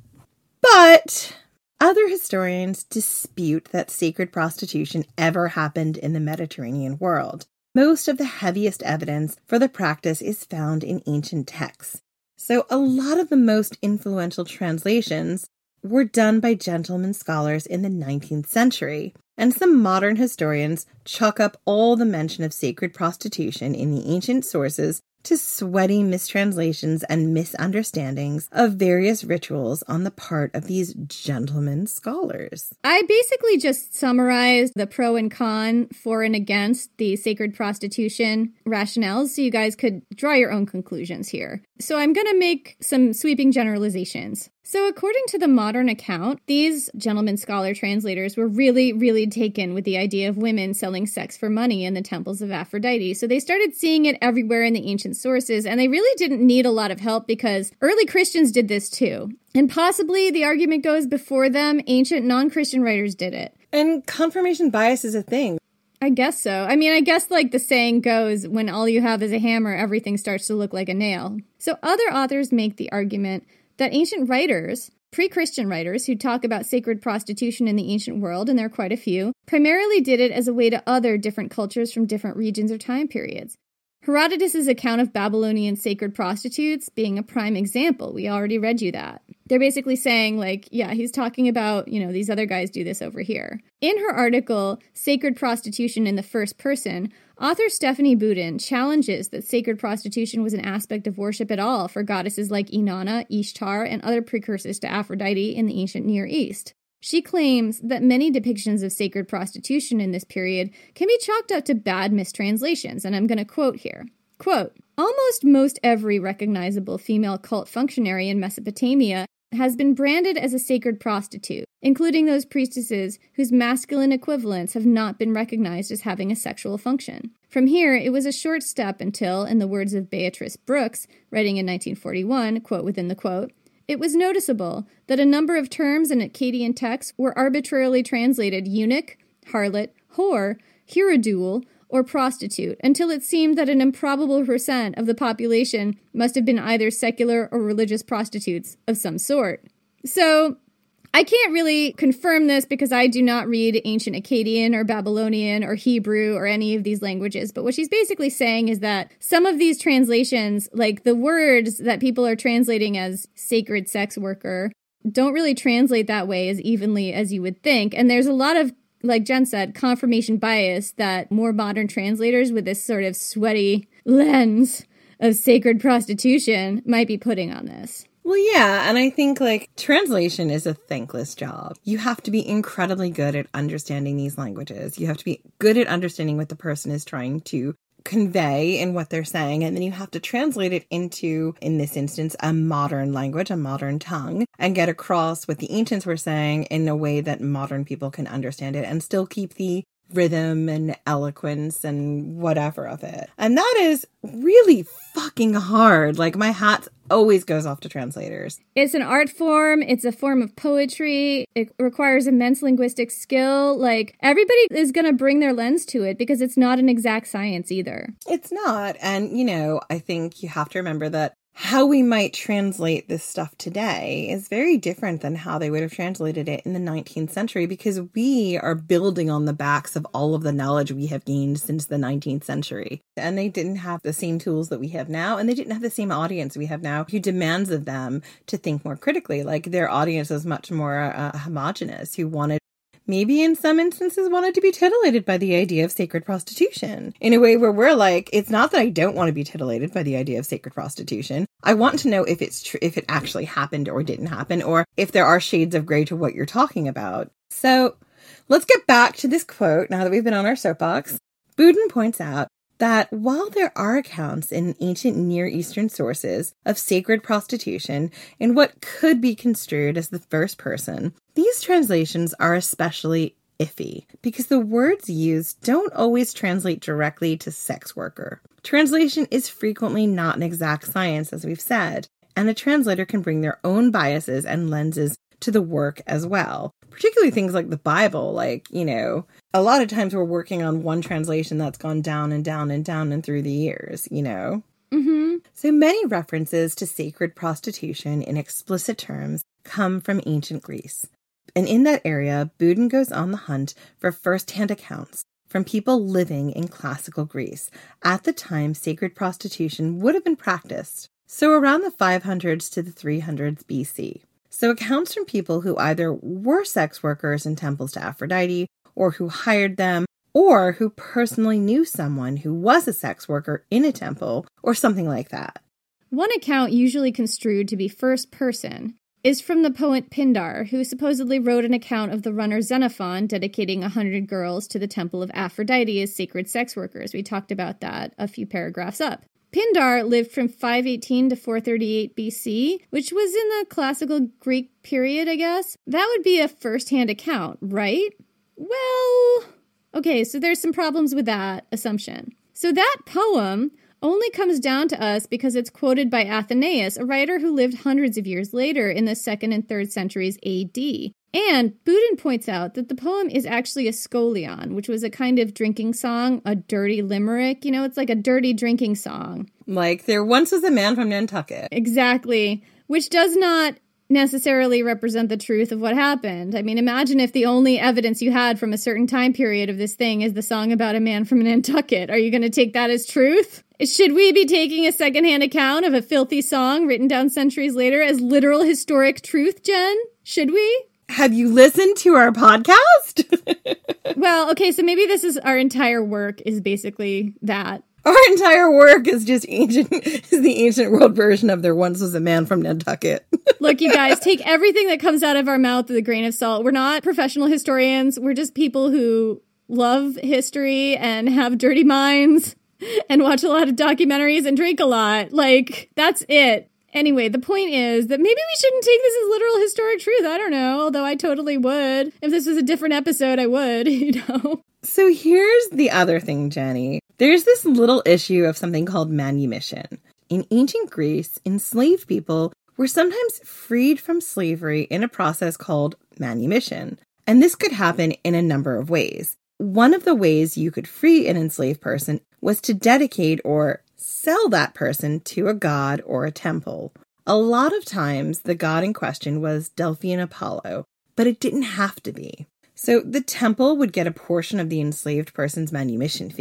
But other historians dispute that sacred prostitution ever happened in the Mediterranean world. Most of the heaviest evidence for the practice is found in ancient texts. So a lot of the most influential translations were done by gentlemen scholars in the 19th century. And some modern historians chalk up all the mention of sacred prostitution in the ancient sources to sweaty mistranslations and misunderstandings of various rituals on the part of these gentlemen scholars. I basically just summarized the pro and con for and against the sacred prostitution rationales, so you guys could draw your own conclusions here. So I'm going to make some sweeping generalizations. So according to the modern account, these gentlemen scholar translators were really, really taken with the idea of women selling sex for money in the temples of Aphrodite. So they started seeing it everywhere in the ancient sources, and they really didn't need a lot of help because early Christians did this too. And possibly, the argument goes, before them, ancient non-Christian writers did it. And confirmation bias is a thing. I guess so. I mean, I guess like the saying goes, when all you have is a hammer, everything starts to look like a nail. So other authors make the argument that ancient writers, pre-Christian writers who talk about sacred prostitution in the ancient world, and there are quite a few, primarily did it as a way to other different cultures from different regions or time periods. Herodotus' account of Babylonian sacred prostitutes being a prime example. We already read you that. They're basically saying, like, yeah, he's talking about, these other guys do this over here. In her article, Sacred Prostitution in the First Person, author Stephanie Boudin challenges that sacred prostitution was an aspect of worship at all for goddesses like Inanna, Ishtar, and other precursors to Aphrodite in the ancient Near East. She claims that many depictions of sacred prostitution in this period can be chalked up to bad mistranslations, and I'm going to quote here. Quote, almost most every recognizable female cult functionary in Mesopotamia has been branded as a sacred prostitute, including those priestesses whose masculine equivalents have not been recognized as having a sexual function. From here, it was a short step until, in the words of Beatrice Brooks, writing in 1941, quote within the quote, it was noticeable that a number of terms in Akkadian texts were arbitrarily translated eunuch, harlot, whore, hirodule, or prostitute, until it seemed that an improbable percent of the population must have been either secular or religious prostitutes of some sort. So, I can't really confirm this because I do not read ancient Akkadian or Babylonian or Hebrew or any of these languages, but what she's basically saying is that some of these translations, like the words that people are translating as sacred sex worker, don't really translate that way as evenly as you would think, and there's a lot of, like Jen said, confirmation bias that more modern translators with this sort of sweaty lens of sacred prostitution might be putting on this. Well, yeah, and I think, translation is a thankless job. You have to be incredibly good at understanding these languages. You have to be good at understanding what the person is trying to convey in what they're saying, and then you have to translate it into, in this instance, a modern language, a modern tongue, and get across what the ancients were saying in a way that modern people can understand it and still keep the rhythm and eloquence and whatever of it. And that is really fucking hard. My hat always goes off to translators. It's an art form. It's a form of poetry. It requires immense linguistic skill. Everybody is going to bring their lens to it because it's not an exact science either. It's not. And, I think you have to remember that how we might translate this stuff today is very different than how they would have translated it in the 19th century, because we are building on the backs of all of the knowledge we have gained since the 19th century. And they didn't have the same tools that we have now, and they didn't have the same audience we have now who demands of them to think more critically. Their audience was much more homogenous, who maybe in some instances wanted to be titillated by the idea of sacred prostitution in a way where we're it's not that I don't want to be titillated by the idea of sacred prostitution. I want to know if it's true, if it actually happened or didn't happen, or if there are shades of gray to what you're talking about. So let's get back to this quote now that we've been on our soapbox. Boudin points out that while there are accounts in ancient Near Eastern sources of sacred prostitution in what could be construed as the first person, these translations are especially iffy because the words used don't always translate directly to sex worker. Translation is frequently not an exact science, as we've said, and a translator can bring their own biases and lenses to the work as well. Particularly things like the Bible, a lot of times we're working on one translation that's gone down and down and down and through the years, Mm-hmm. So many references to sacred prostitution in explicit terms come from ancient Greece. And in that area, Boudin goes on the hunt for first-hand accounts from people living in classical Greece. At the time, sacred prostitution would have been practiced, so around the 500s to the 300s BC. So accounts from people who either were sex workers in temples to Aphrodite, or who hired them, or who personally knew someone who was a sex worker in a temple, or something like that. One account usually construed to be first person is from the poet Pindar, who supposedly wrote an account of the runner Xenophon dedicating 100 girls to the temple of Aphrodite as sacred sex workers. We talked about that a few paragraphs up. Pindar lived from 518 to 438 BC, which was in the classical Greek period, I guess. That would be a first-hand account, right? Well, okay, so there's some problems with that assumption. So that poem only comes down to us because it's quoted by Athenaeus, a writer who lived hundreds of years later in the 2nd and 3rd centuries AD. And Boudin points out that the poem is actually a scholion, which was a kind of drinking song, a dirty limerick. It's like a dirty drinking song. There once was a man from Nantucket. Exactly, which does not necessarily represent the truth of what happened. I mean, imagine if the only evidence you had from a certain time period of this thing is the song about a man from Nantucket. Are you going to take that as truth? Should we be taking a secondhand account of a filthy song written down centuries later as literal historic truth, Jen? Should we? Have you listened to our podcast? Well, okay, so maybe this is our entire work is basically that. Our entire work is just the ancient world version of There Once Was a Man from Nantucket. Look, you guys, take everything that comes out of our mouth with a grain of salt. We're not professional historians. We're just people who love history and have dirty minds and watch a lot of documentaries and drink a lot. That's it. Anyway, the point is that maybe we shouldn't take this as literal historic truth. I don't know, although I totally would. If this was a different episode, I would, So here's the other thing, Jenny. There's this little issue of something called manumission. In ancient Greece, enslaved people were sometimes freed from slavery in a process called manumission. And this could happen in a number of ways. One of the ways you could free an enslaved person was to dedicate or sell that person to a god or a temple. A lot of times, the god in question was Delphian Apollo, but it didn't have to be. So the temple would get a portion of the enslaved person's manumission fee,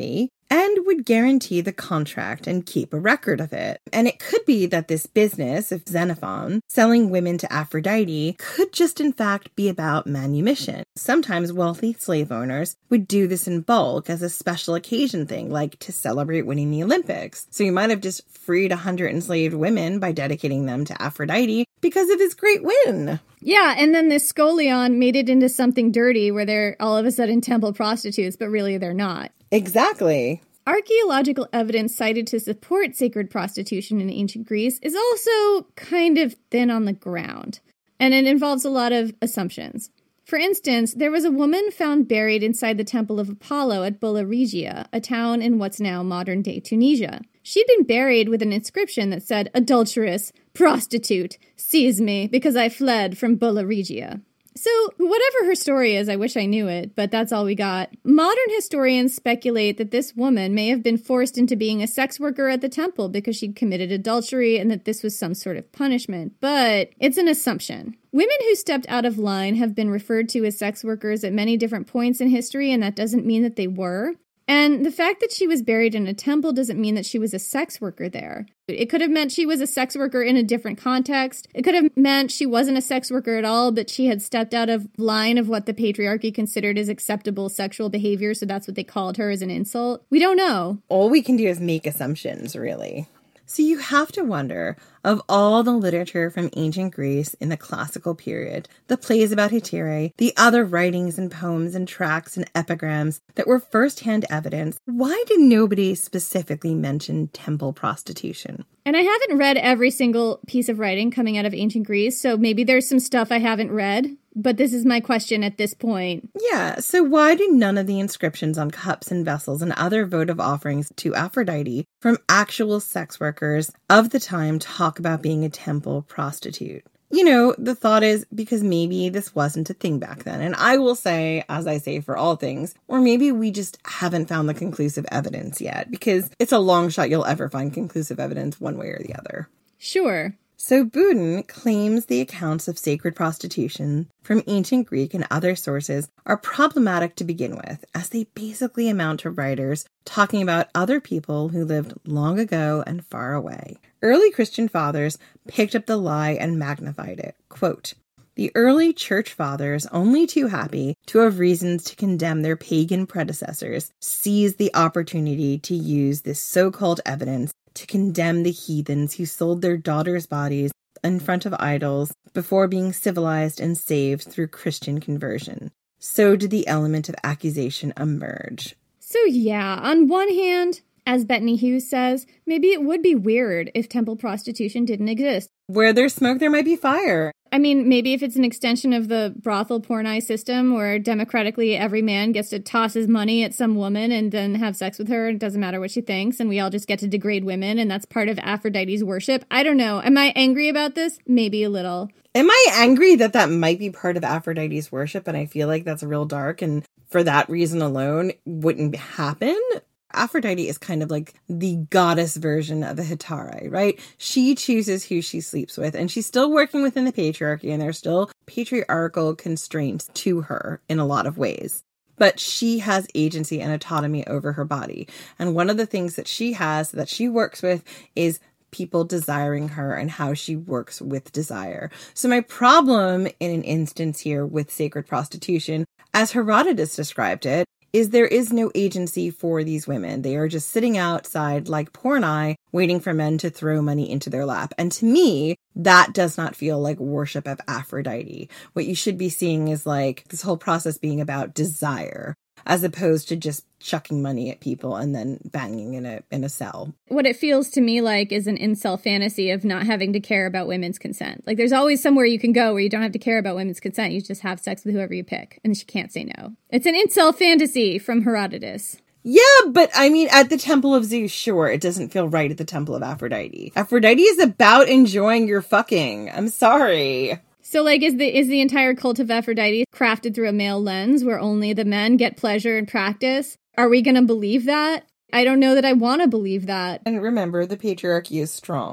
and would guarantee the contract and keep a record of it. And it could be that this business of Xenophon, selling women to Aphrodite, could just in fact be about manumission. Sometimes wealthy slave owners would do this in bulk as a special occasion thing, like to celebrate winning the Olympics. So you might have just freed 100 enslaved women by dedicating them to Aphrodite because of his great win. Yeah, and then this Scolion made it into something dirty where they're all of a sudden temple prostitutes, but really they're not. Exactly. Archaeological evidence cited to support sacred prostitution in ancient Greece is also kind of thin on the ground, and it involves a lot of assumptions. For instance, there was a woman found buried inside the Temple of Apollo at Bulla Regia, a town in what's now modern-day Tunisia. She'd been buried with an inscription that said, "Adulteress, prostitute, seize me, because I fled from Bulla Regia." So, whatever her story is, I wish I knew it, but that's all we got. Modern historians speculate that this woman may have been forced into being a sex worker at the temple because she'd committed adultery and that this was some sort of punishment, but it's an assumption. Women who stepped out of line have been referred to as sex workers at many different points in history, and that doesn't mean that they were. And the fact that she was buried in a temple doesn't mean that she was a sex worker there. It could have meant she was a sex worker in a different context. It could have meant she wasn't a sex worker at all, but she had stepped out of line of what the patriarchy considered as acceptable sexual behavior, so that's what they called her as an insult. We don't know. All we can do is make assumptions, really. So you have to wonder, of all the literature from ancient Greece in the classical period, the plays about Hetaerae, the other writings and poems and tracts and epigrams that were first-hand evidence, why did nobody specifically mention temple prostitution? And I haven't read every single piece of writing coming out of ancient Greece, so maybe there's some stuff I haven't read, but this is my question at this point. Yeah, so why do none of the inscriptions on cups and vessels and other votive offerings to Aphrodite from actual sex workers of the time talk about being a temple prostitute? You know, the thought is because maybe this wasn't a thing back then. And I will say, as I say for all things, or maybe we just haven't found the conclusive evidence yet, because it's a long shot you'll ever find conclusive evidence one way or the other. Sure. So Boudin claims the accounts of sacred prostitution from ancient Greek and other sources are problematic to begin with, as they basically amount to writers talking about other people who lived long ago and far away. Early Christian fathers picked up the lie and magnified it. Quote, "The early church fathers, only too happy to have reasons to condemn their pagan predecessors, seized the opportunity to use this so-called evidence to condemn the heathens who sold their daughters' bodies in front of idols before being civilized and saved through Christian conversion. So did the element of accusation emerge." So yeah, on one hand, as Bettany Hughes says, maybe it would be weird if temple prostitution didn't exist. Where there's smoke, there might be fire. I mean, maybe if it's an extension of the brothel porn-eye system where democratically every man gets to toss his money at some woman and then have sex with her, and it doesn't matter what she thinks, and we all just get to degrade women, and that's part of Aphrodite's worship. I don't know. Am I angry about this? Maybe a little. Am I angry that that might be part of Aphrodite's worship, and I feel like that's real dark, and for that reason alone, wouldn't happen? Aphrodite is kind of like the goddess version of a Hetaerae, right? She chooses who she sleeps with, and she's still working within the patriarchy, and there's still patriarchal constraints to her in a lot of ways. But she has agency and autonomy over her body. And one of the things that she has, that she works with, is people desiring her and how she works with desire. So my problem in an instance here with sacred prostitution, as Herodotus described it, is there is no agency for these women. They are just sitting outside like porn-eye, waiting for men to throw money into their lap. And to me, that does not feel like worship of Aphrodite. What you should be seeing is like this whole process being about desire, as opposed to just chucking money at people and then banging in a cell. What it feels to me like is an incel fantasy of not having to care about women's consent. Like there's always somewhere you can go where you don't have to care about women's consent. You just have sex with whoever you pick and she can't say no. It's an incel fantasy from Herodotus. Yeah, but I mean, at the Temple of Zeus, sure, it doesn't feel right at the Temple of Aphrodite. Aphrodite is about enjoying your fucking. I'm sorry. So, like, is the entire cult of Aphrodite crafted through a male lens where only the men get pleasure and practice? Are we going to believe that? I don't know that I want to believe that. And remember, the patriarchy is strong.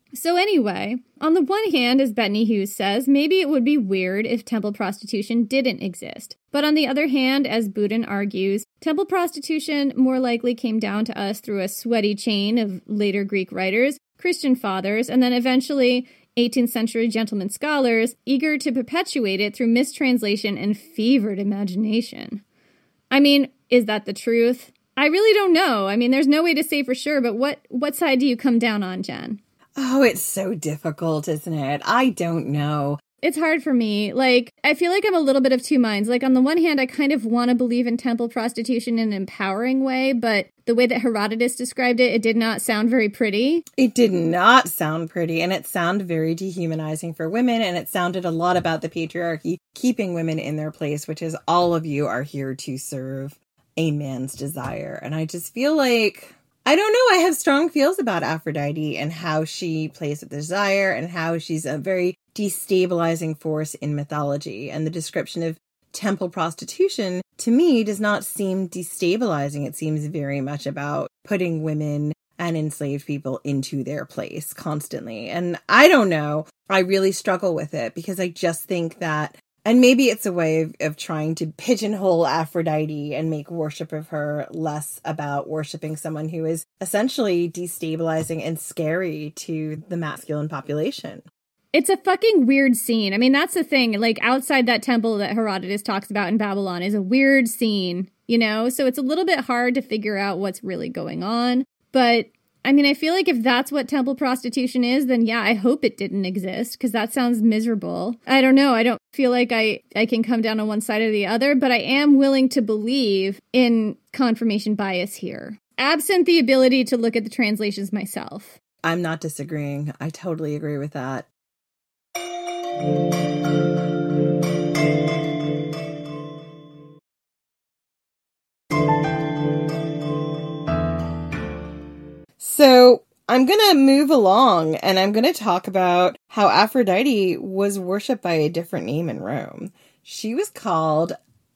So anyway, on the one hand, as Bettany Hughes says, maybe it would be weird if temple prostitution didn't exist. But on the other hand, as Boudin argues, temple prostitution more likely came down to us through a sweaty chain of later Greek writers, Christian fathers, and then eventually 18th century gentlemen scholars eager to perpetuate it through mistranslation and fevered imagination. I mean, is that the truth? I really don't know. I mean, there's no way to say for sure, but what side do you come down on, Jen? Oh, it's so difficult, isn't it? I don't know. It's hard for me. I feel like I'm a little bit of two minds. On the one hand, I kind of want to believe in temple prostitution in an empowering way, but the way that Herodotus described it, it did not sound very pretty. It did not sound pretty, and it sounded very dehumanizing for women, and it sounded a lot about the patriarchy keeping women in their place, which is all of you are here to serve a man's desire. And I just feel like, I don't know, I have strong feels about Aphrodite and how she plays with desire and how she's a very destabilizing force in mythology. And the description of temple prostitution, to me, does not seem destabilizing. It seems very much about putting women and enslaved people into their place constantly. And I don't know, I really struggle with it because I just think that, and maybe it's a way of trying to pigeonhole Aphrodite and make worship of her less about worshiping someone who is essentially destabilizing and scary to the masculine population. It's a fucking weird scene. I mean, that's the thing. Outside that temple that Herodotus talks about in Babylon is a weird scene, So it's a little bit hard to figure out what's really going on. But, I mean, I feel like if that's what temple prostitution is, then yeah, I hope it didn't exist, because that sounds miserable. I don't know. I don't feel like I can come down on one side or the other, but I am willing to believe in confirmation bias here, absent the ability to look at the translations myself. I'm not disagreeing. I totally agree with that. So I'm going to move along and I'm going to talk about how Aphrodite was worshipped by a different name in Rome. She was called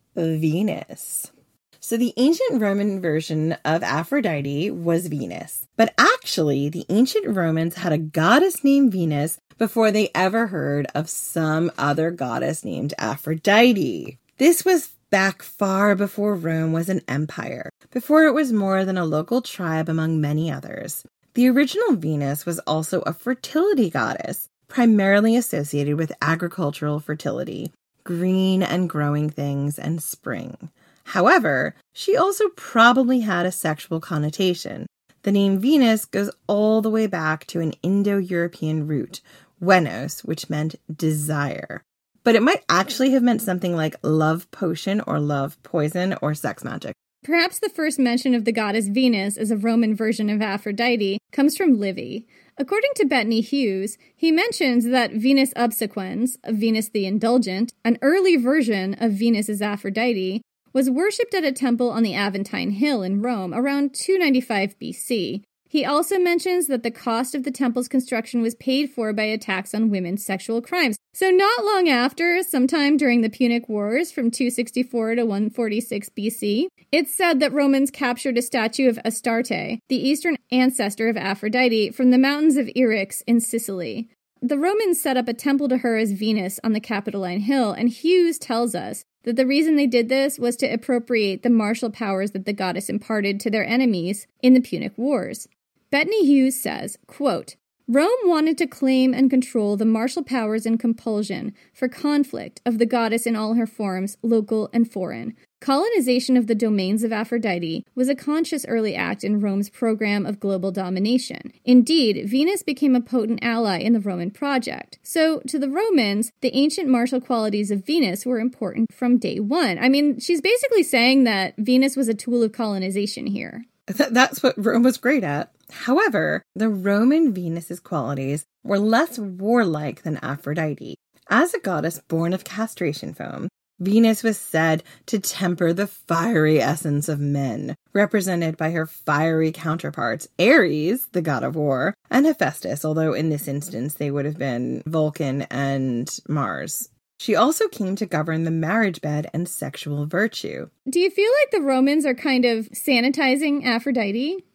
Venus. So the ancient Roman version of Aphrodite was Venus. But actually, the ancient Romans had a goddess named Venus before they ever heard of some other goddess named Aphrodite. This was back far before Rome was an empire, before it was more than a local tribe among many others. The original Venus was also a fertility goddess, primarily associated with agricultural fertility, green and growing things, and spring. However, she also probably had a sexual connotation. The name Venus goes all the way back to an Indo-European root, Venos, which meant desire. But it might actually have meant something like love potion or love poison or sex magic. Perhaps the first mention of the goddess Venus as a Roman version of Aphrodite comes from Livy. According to Bettany Hughes, he mentions that Venus obsequens, Venus the Indulgent, an early version of Venus as Aphrodite, was worshipped at a temple on the Aventine Hill in Rome around 295 BC. He also mentions that the cost of the temple's construction was paid for by a tax on women's sexual crimes. So not long after, sometime during the Punic Wars from 264 to 146 BC, it's said that Romans captured a statue of Astarte, the eastern ancestor of Aphrodite, from the mountains of Eryx in Sicily. The Romans set up a temple to her as Venus on the Capitoline Hill, and Hughes tells us that the reason they did this was to appropriate the martial powers that the goddess imparted to their enemies in the Punic Wars. Bettany Hughes says, quote, Rome wanted to claim and control the martial powers and compulsion for conflict of the goddess in all her forms, local and foreign. Colonization of the domains of Aphrodite was a conscious early act in Rome's program of global domination. Indeed, Venus became a potent ally in the Roman project. So, to the Romans, the ancient martial qualities of Venus were important from day one. I mean, she's basically saying that Venus was a tool of colonization here. That's what Rome was great at. However, the Roman Venus's qualities were less warlike than Aphrodite. As a goddess born of castration foam, Venus was said to temper the fiery essence of men, represented by her fiery counterparts, Ares, the god of war, and Hephaestus, although in this instance they would have been Vulcan and Mars. She also came to govern the marriage bed and sexual virtue. Do you feel like the Romans are kind of sanitizing Aphrodite?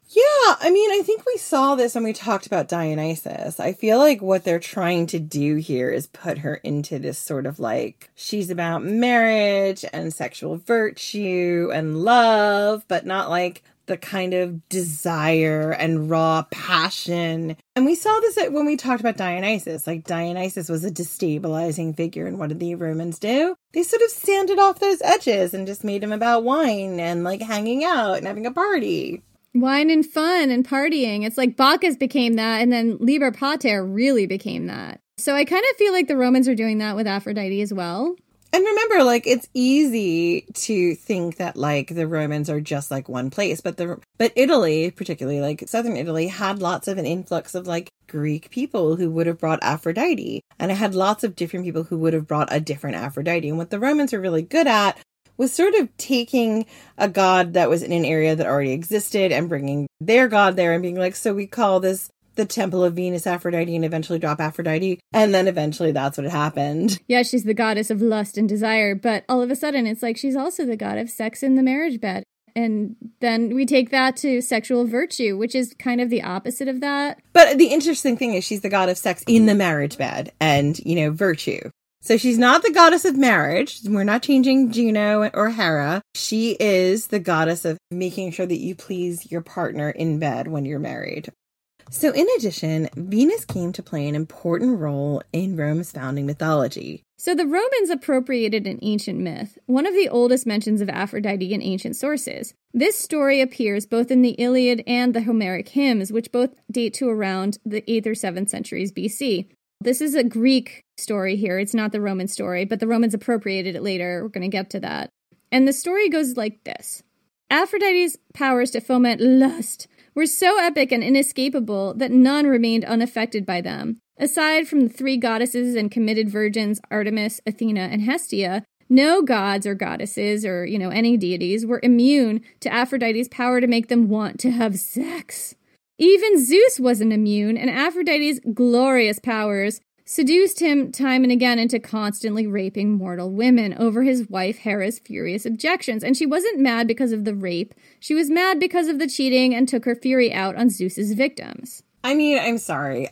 Yeah, I mean, I think we saw this when we talked about Dionysus. I feel like what they're trying to do here is put her into this sort of like, she's about marriage and sexual virtue and love, but not like the kind of desire and raw passion. And we saw this when we talked about Dionysus. Like, Dionysus was a destabilizing figure, and what did the Romans do? They sort of sanded off those edges and just made him about wine and like hanging out and having a party. Wine and fun and partying. It's like Bacchus became that, and then Liber Pater really became that. So I kind of feel like the Romans are doing that with Aphrodite as well. And remember, like, it's easy to think that, like, the Romans are just, like, one place. But Italy, particularly, like, southern Italy, had lots of an influx of, like, Greek people who would have brought Aphrodite. And it had lots of different people who would have brought a different Aphrodite. And what the Romans are really good at was sort of taking a god that was in an area that already existed and bringing their god there and being like, so we call this the Temple of Venus Aphrodite, and eventually drop Aphrodite. And then eventually that's what happened. Yeah, she's the goddess of lust and desire. But all of a sudden, it's like she's also the god of sex in the marriage bed. And then we take that to sexual virtue, which is kind of the opposite of that. But the interesting thing is she's the god of sex in the marriage bed and, you know, virtue. So she's not the goddess of marriage. We're not changing Juno or Hera. She is the goddess of making sure that you please your partner in bed when you're married. So in addition, Venus came to play an important role in Rome's founding mythology. So the Romans appropriated an ancient myth, one of the oldest mentions of Aphrodite in ancient sources. This story appears both in the Iliad and the Homeric hymns, which both date to around the 8th or 7th centuries BC. This is a Greek story here. It's not the Roman story, but the Romans appropriated it later. We're going to get to that. And the story goes like this. Aphrodite's powers to foment lust were so epic and inescapable that none remained unaffected by them. Aside from the three goddesses and committed virgins, Artemis, Athena, and Hestia, no gods or goddesses or, any deities were immune to Aphrodite's power to make them want to have sex. Even Zeus wasn't immune, and Aphrodite's glorious powers seduced him time and again into constantly raping mortal women over his wife Hera's furious objections. And she wasn't mad because of the rape. She was mad because of the cheating and took her fury out on Zeus's victims. I mean, I'm sorry.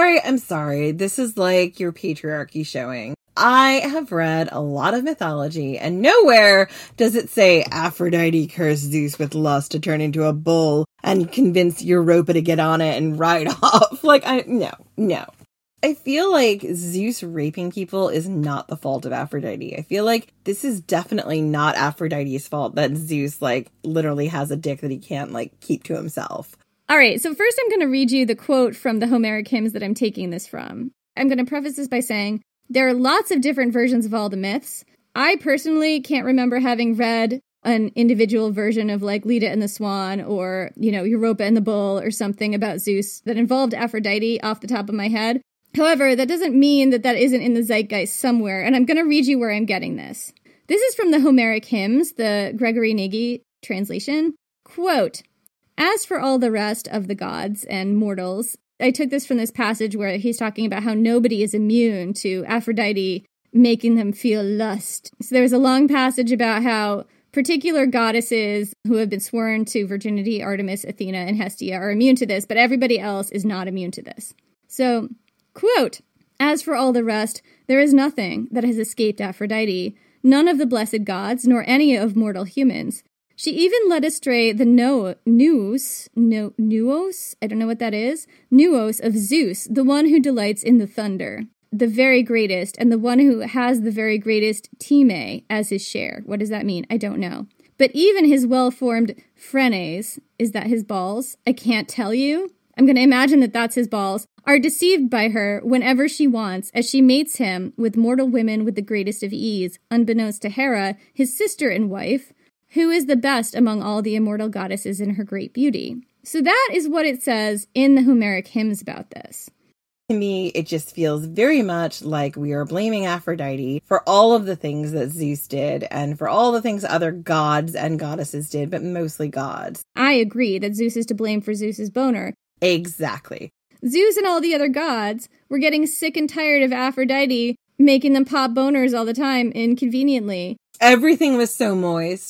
This is like your patriarchy showing. I have read a lot of mythology, and nowhere does it say Aphrodite cursed Zeus with lust to turn into a bull and convince Europa to get on it and ride off. No. I feel like Zeus raping people is not the fault of Aphrodite. I feel like this is definitely not Aphrodite's fault that Zeus, literally has a dick that he can't, keep to himself. All right, so first I'm going to read you the quote from the Homeric hymns that I'm taking this from. I'm going to preface this by saying there are lots of different versions of all the myths. I personally can't remember having read an individual version of Leda and the Swan or, Europa and the Bull or something about Zeus that involved Aphrodite off the top of my head. However, that doesn't mean that isn't in the zeitgeist somewhere, and I'm going to read you where I'm getting this. This is from the Homeric hymns, the Gregory Nagy translation. Quote, "As for all the rest of the gods and mortals," I took this from this passage where he's talking about how nobody is immune to Aphrodite making them feel lust. So there's a long passage about how particular goddesses who have been sworn to virginity, Artemis, Athena, and Hestia, are immune to this, but everybody else is not immune to this. So, quote, "As for all the rest, there is nothing that has escaped Aphrodite, none of the blessed gods, nor any of mortal humans. She even led astray the Nuos, I don't know what that is, Nuos of Zeus, the one who delights in the thunder, the very greatest, and the one who has the very greatest Time as his share." What does that mean? I don't know. "But even his well-formed phrenes," is that his balls? I can't tell you. I'm going to imagine that that's his balls, "are deceived by her whenever she wants, as she mates him with mortal women with the greatest of ease, unbeknownst to Hera, his sister and wife, who is the best among all the immortal goddesses in her great beauty." So that is what it says in the Homeric hymns about this. To me, it just feels very much like we are blaming Aphrodite for all of the things that Zeus did and for all the things other gods and goddesses did, but mostly gods. I agree that Zeus is to blame for Zeus's boner. Exactly. Zeus and all the other gods were getting sick and tired of Aphrodite making them pop boners all the time inconveniently. Everything was so moist.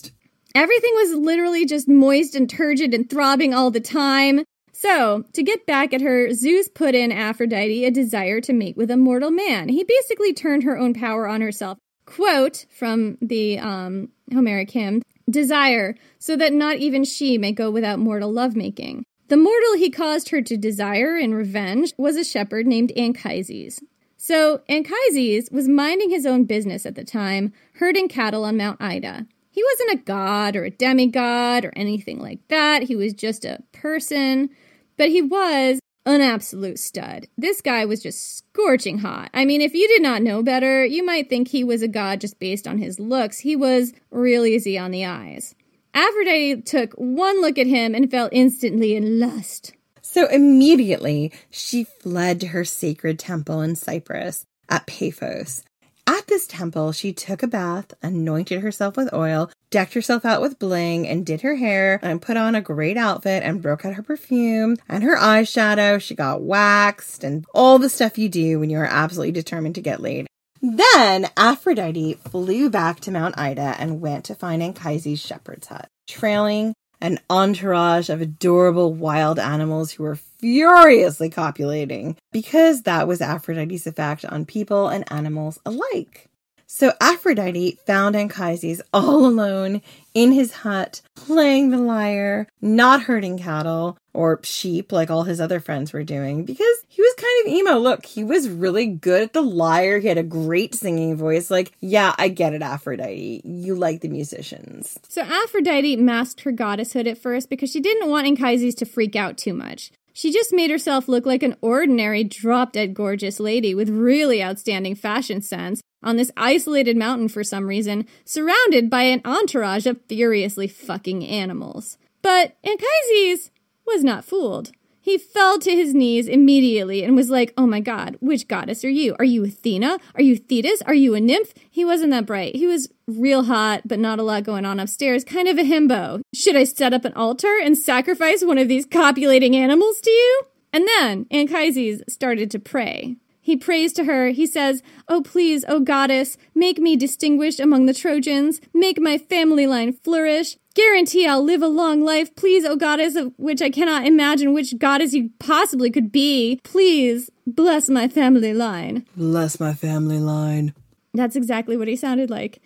Everything was literally just moist and turgid and throbbing all the time. So, to get back at her, Zeus put in Aphrodite a desire to mate with a mortal man. He basically turned her own power on herself. Quote from the Homeric hymn, "Desire, so that not even she may go without mortal lovemaking." The mortal he caused her to desire in revenge was a shepherd named Anchises. So, Anchises was minding his own business at the time, herding cattle on Mount Ida. He wasn't a god or a demigod or anything like that. He was just a person. But he was an absolute stud. This guy was just scorching hot. I mean, if you did not know better, you might think he was a god just based on his looks. He was real easy on the eyes. Aphrodite took one look at him and fell instantly in lust. So immediately, she fled to her sacred temple in Cyprus at Paphos. At this temple, she took a bath, anointed herself with oil, decked herself out with bling, and did her hair, and put on a great outfit, and broke out her perfume, and her eyeshadow. She got waxed, and all the stuff you do when you're absolutely determined to get laid. Then, Aphrodite flew back to Mount Ida and went to find Anchises' shepherd's hut, trailing an entourage of adorable wild animals who were furiously copulating, because that was Aphrodite's effect on people and animals alike. So Aphrodite found Anchises all alone in his hut, playing the lyre, not herding cattle or sheep like all his other friends were doing, because he was kind of emo. Look, he was really good at the lyre. He had a great singing voice. Like, yeah, I get it, Aphrodite. You like the musicians. So Aphrodite masked her goddesshood at first because she didn't want Anchises to freak out too much. She just made herself look like an ordinary, drop-dead gorgeous lady with really outstanding fashion sense on this isolated mountain for some reason, surrounded by an entourage of furiously fucking animals. But Anchises was not fooled. He fell to his knees immediately and was like, "Oh my god, which goddess are you? Are you Athena? Are you Thetis? Are you a nymph?" He wasn't that bright. He was real hot, but not a lot going on upstairs. Kind of a himbo. Should I set up an altar and sacrifice one of these copulating animals to you? And then Anchises started to pray. He prays to her. He says, "Oh, please, oh goddess, make me distinguished among the Trojans. Make my family line flourish. Guarantee I'll live a long life. Please, oh goddess, of which I cannot imagine which goddess you possibly could be. Please, bless my family line." Bless my family line. That's exactly what he sounded like.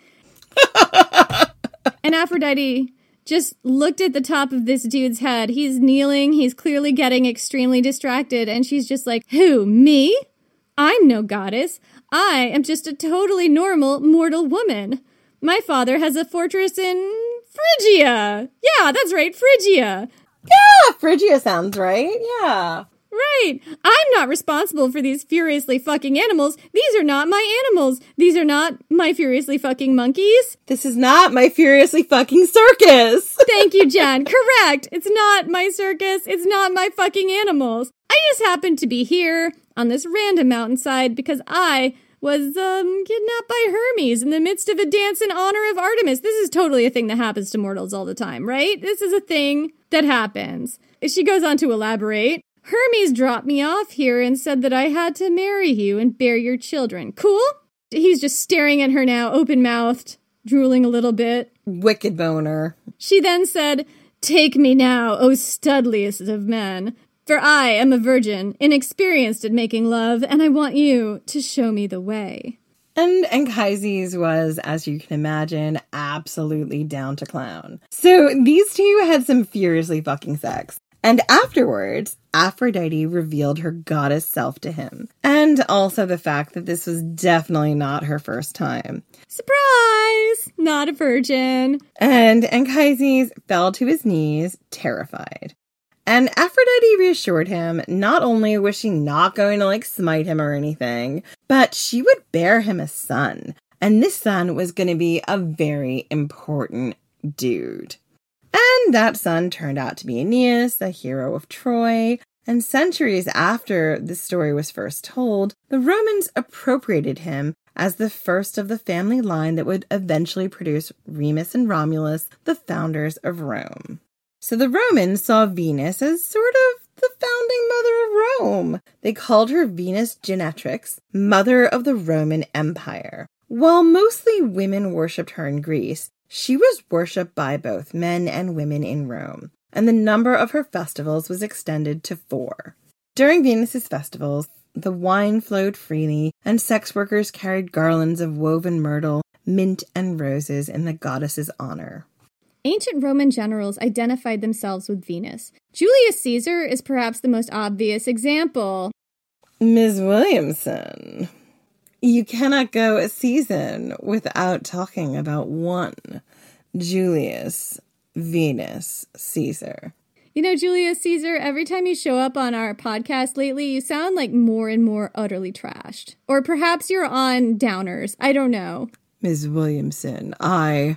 And Aphrodite just looked at the top of this dude's head. He's kneeling. He's clearly getting extremely distracted. And she's just like, "Who, me? I'm no goddess. I am just a totally normal mortal woman. My father has a fortress in Phrygia." Yeah, that's right, Phrygia. Yeah, Phrygia sounds right. Yeah. Right. I'm not responsible for these furiously fucking animals. These are not my animals. These are not my furiously fucking monkeys. This is not my furiously fucking circus. Thank you, Jen. Correct. It's not my circus. It's not my fucking animals. I just happened to be here on this random mountainside because I was kidnapped by Hermes in the midst of a dance in honor of Artemis. This is totally a thing that happens to mortals all the time, right? This is a thing that happens. She goes on to elaborate. "Hermes dropped me off here and said that I had to marry you and bear your children. Cool?" He's just staring at her now, open-mouthed, drooling a little bit. Wicked boner. She then said, "Take me now, O studliest of men. For I am a virgin, inexperienced at making love, and I want you to show me the way." And Anchises was, as you can imagine, absolutely down to clown. So these two had some furiously fucking sex. And afterwards, Aphrodite revealed her goddess self to him. And also the fact that this was definitely not her first time. Surprise! Not a virgin. And Anchises fell to his knees, terrified. And Aphrodite reassured him not only was she not going to smite him or anything, but she would bear him a son. And this son was going to be a very important dude. And that son turned out to be Aeneas, the hero of Troy. And centuries after this story was first told, the Romans appropriated him as the first of the family line that would eventually produce Remus and Romulus, the founders of Rome. So the Romans saw Venus as sort of the founding mother of Rome. They called her Venus Genetrix, mother of the Roman Empire. While mostly women worshipped her in Greece, She was worshipped by both men and women in Rome, and the number of her festivals was extended to 4. During Venus's festivals, the wine flowed freely, and sex workers carried garlands of woven myrtle, mint, and roses in the goddess's honor. Ancient Roman generals identified themselves with Venus. Julius Caesar is perhaps the most obvious example. Ms. Williamson, you cannot go a season without talking about one Julius Venus Caesar. You know, Julius Caesar, every time you show up on our podcast lately, you sound like more and more utterly trashed. Or perhaps you're on downers. I don't know. Ms. Williamson, I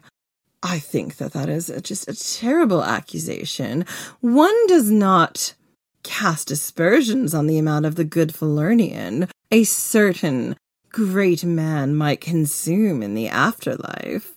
think that is just a terrible accusation. One does not cast aspersions on the amount of the good Falernian a certain great man might consume in the afterlife.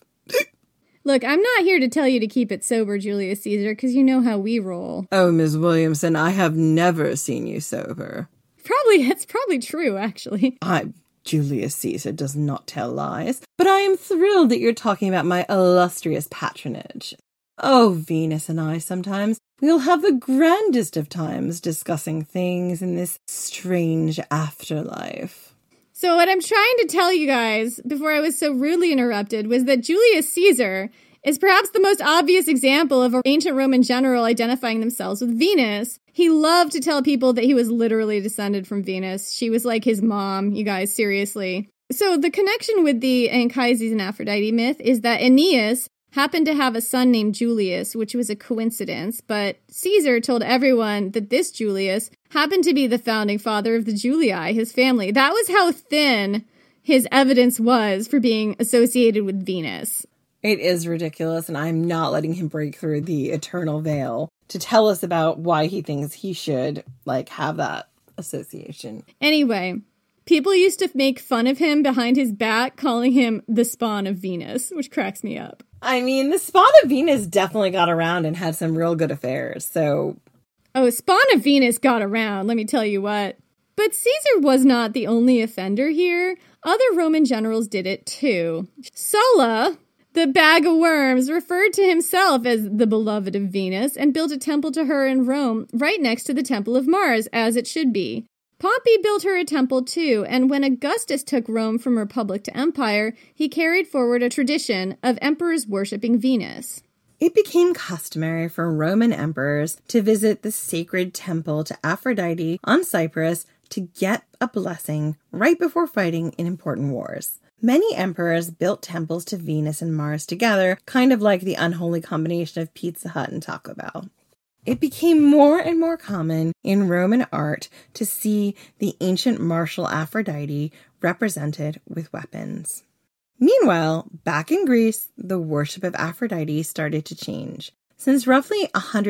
Look, I'm not here to tell you to keep it sober, Julius Caesar, because you know how we roll. Oh, Ms. Williamson, I have never seen you sober. It's probably true, actually. Julius Caesar does not tell lies, but I am thrilled that you're talking about my illustrious patronage. Oh, Venus and I sometimes, we'll have the grandest of times discussing things in this strange afterlife. So what I'm trying to tell you guys, before I was so rudely interrupted, was that Julius Caesar is perhaps the most obvious example of an ancient Roman general identifying themselves with Venus. He loved to tell people that he was literally descended from Venus. She was like his mom, you guys, seriously. So the connection with the Anchises and Aphrodite myth is that Aeneas happened to have a son named Julius, which was a coincidence, but Caesar told everyone that this Julius happened to be the founding father of the Julii, his family. That was how thin his evidence was for being associated with Venus. It is ridiculous, and I'm not letting him break through the eternal veil to tell us about why he thinks he should, have that association. Anyway, people used to make fun of him behind his back, calling him the spawn of Venus, which cracks me up. I mean, the spawn of Venus definitely got around and had some real good affairs, so... Oh, spawn of Venus got around, let me tell you what. But Caesar was not the only offender here. Other Roman generals did it too. Sulla, the bag of worms, referred to himself as the beloved of Venus and built a temple to her in Rome right next to the Temple of Mars, as it should be. Pompey built her a temple too, and when Augustus took Rome from republic to empire, he carried forward a tradition of emperors worshipping Venus. It became customary for Roman emperors to visit the sacred temple to Aphrodite on Cyprus to get a blessing right before fighting in important wars. Many emperors built temples to Venus and Mars together, kind of like the unholy combination of Pizza Hut and Taco Bell. It became more and more common in Roman art to see the ancient martial Aphrodite represented with weapons. Meanwhile, back in Greece, the worship of Aphrodite started to change. Since roughly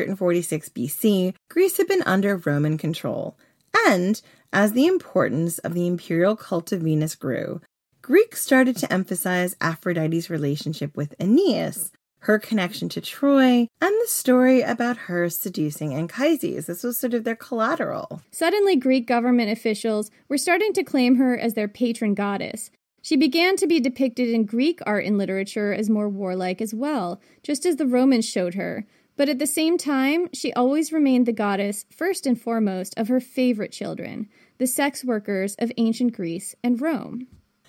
146 BC, Greece had been under Roman control, and as the importance of the imperial cult of Venus grew, Greeks started to emphasize Aphrodite's relationship with Aeneas, her connection to Troy, and the story about her seducing Anchises. This was sort of their collateral. Suddenly, Greek government officials were starting to claim her as their patron goddess. She began to be depicted in Greek art and literature as more warlike as well, just as the Romans showed her. But at the same time, she always remained the goddess, first and foremost, of her favorite children, the sex workers of ancient Greece and Rome.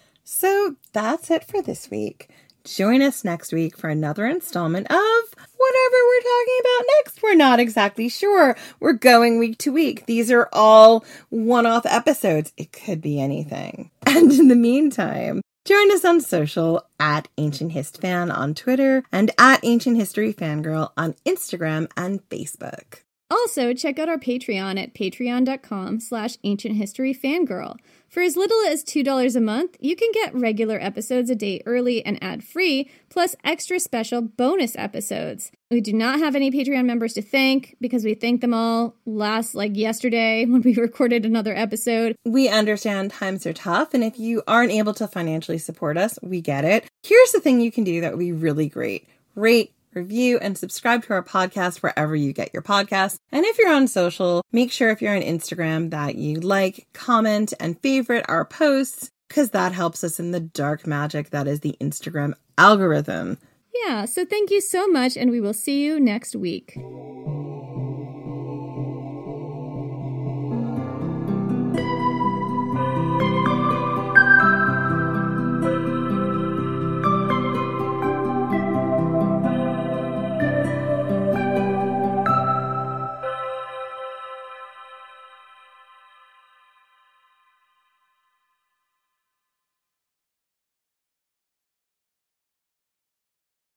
So that's it for this week. Join us next week for another installment of whatever we're talking about next. We're not exactly sure. We're going week to week. These are all one-off episodes. It could be anything. And in the meantime, join us on social at Ancient Hist Fan on Twitter and at Ancient History Fangirl on Instagram and Facebook. Also, check out our Patreon at patreon.com/ancienthistoryfangirl. For as little as $2 a month, you can get regular episodes a day early and ad-free, plus extra special bonus episodes. We do not have any Patreon members to thank because we thanked them all yesterday when we recorded another episode. We understand times are tough, and if you aren't able to financially support us, we get it. Here's the thing you can do that would be really great. Rate, review, and subscribe to our podcast wherever you get your podcasts. And if you're on social, make sure if you're on Instagram that you like, comment, and favorite our posts, because that helps us in the dark magic that is the Instagram algorithm. Yeah, so thank you so much, and we will see you next week.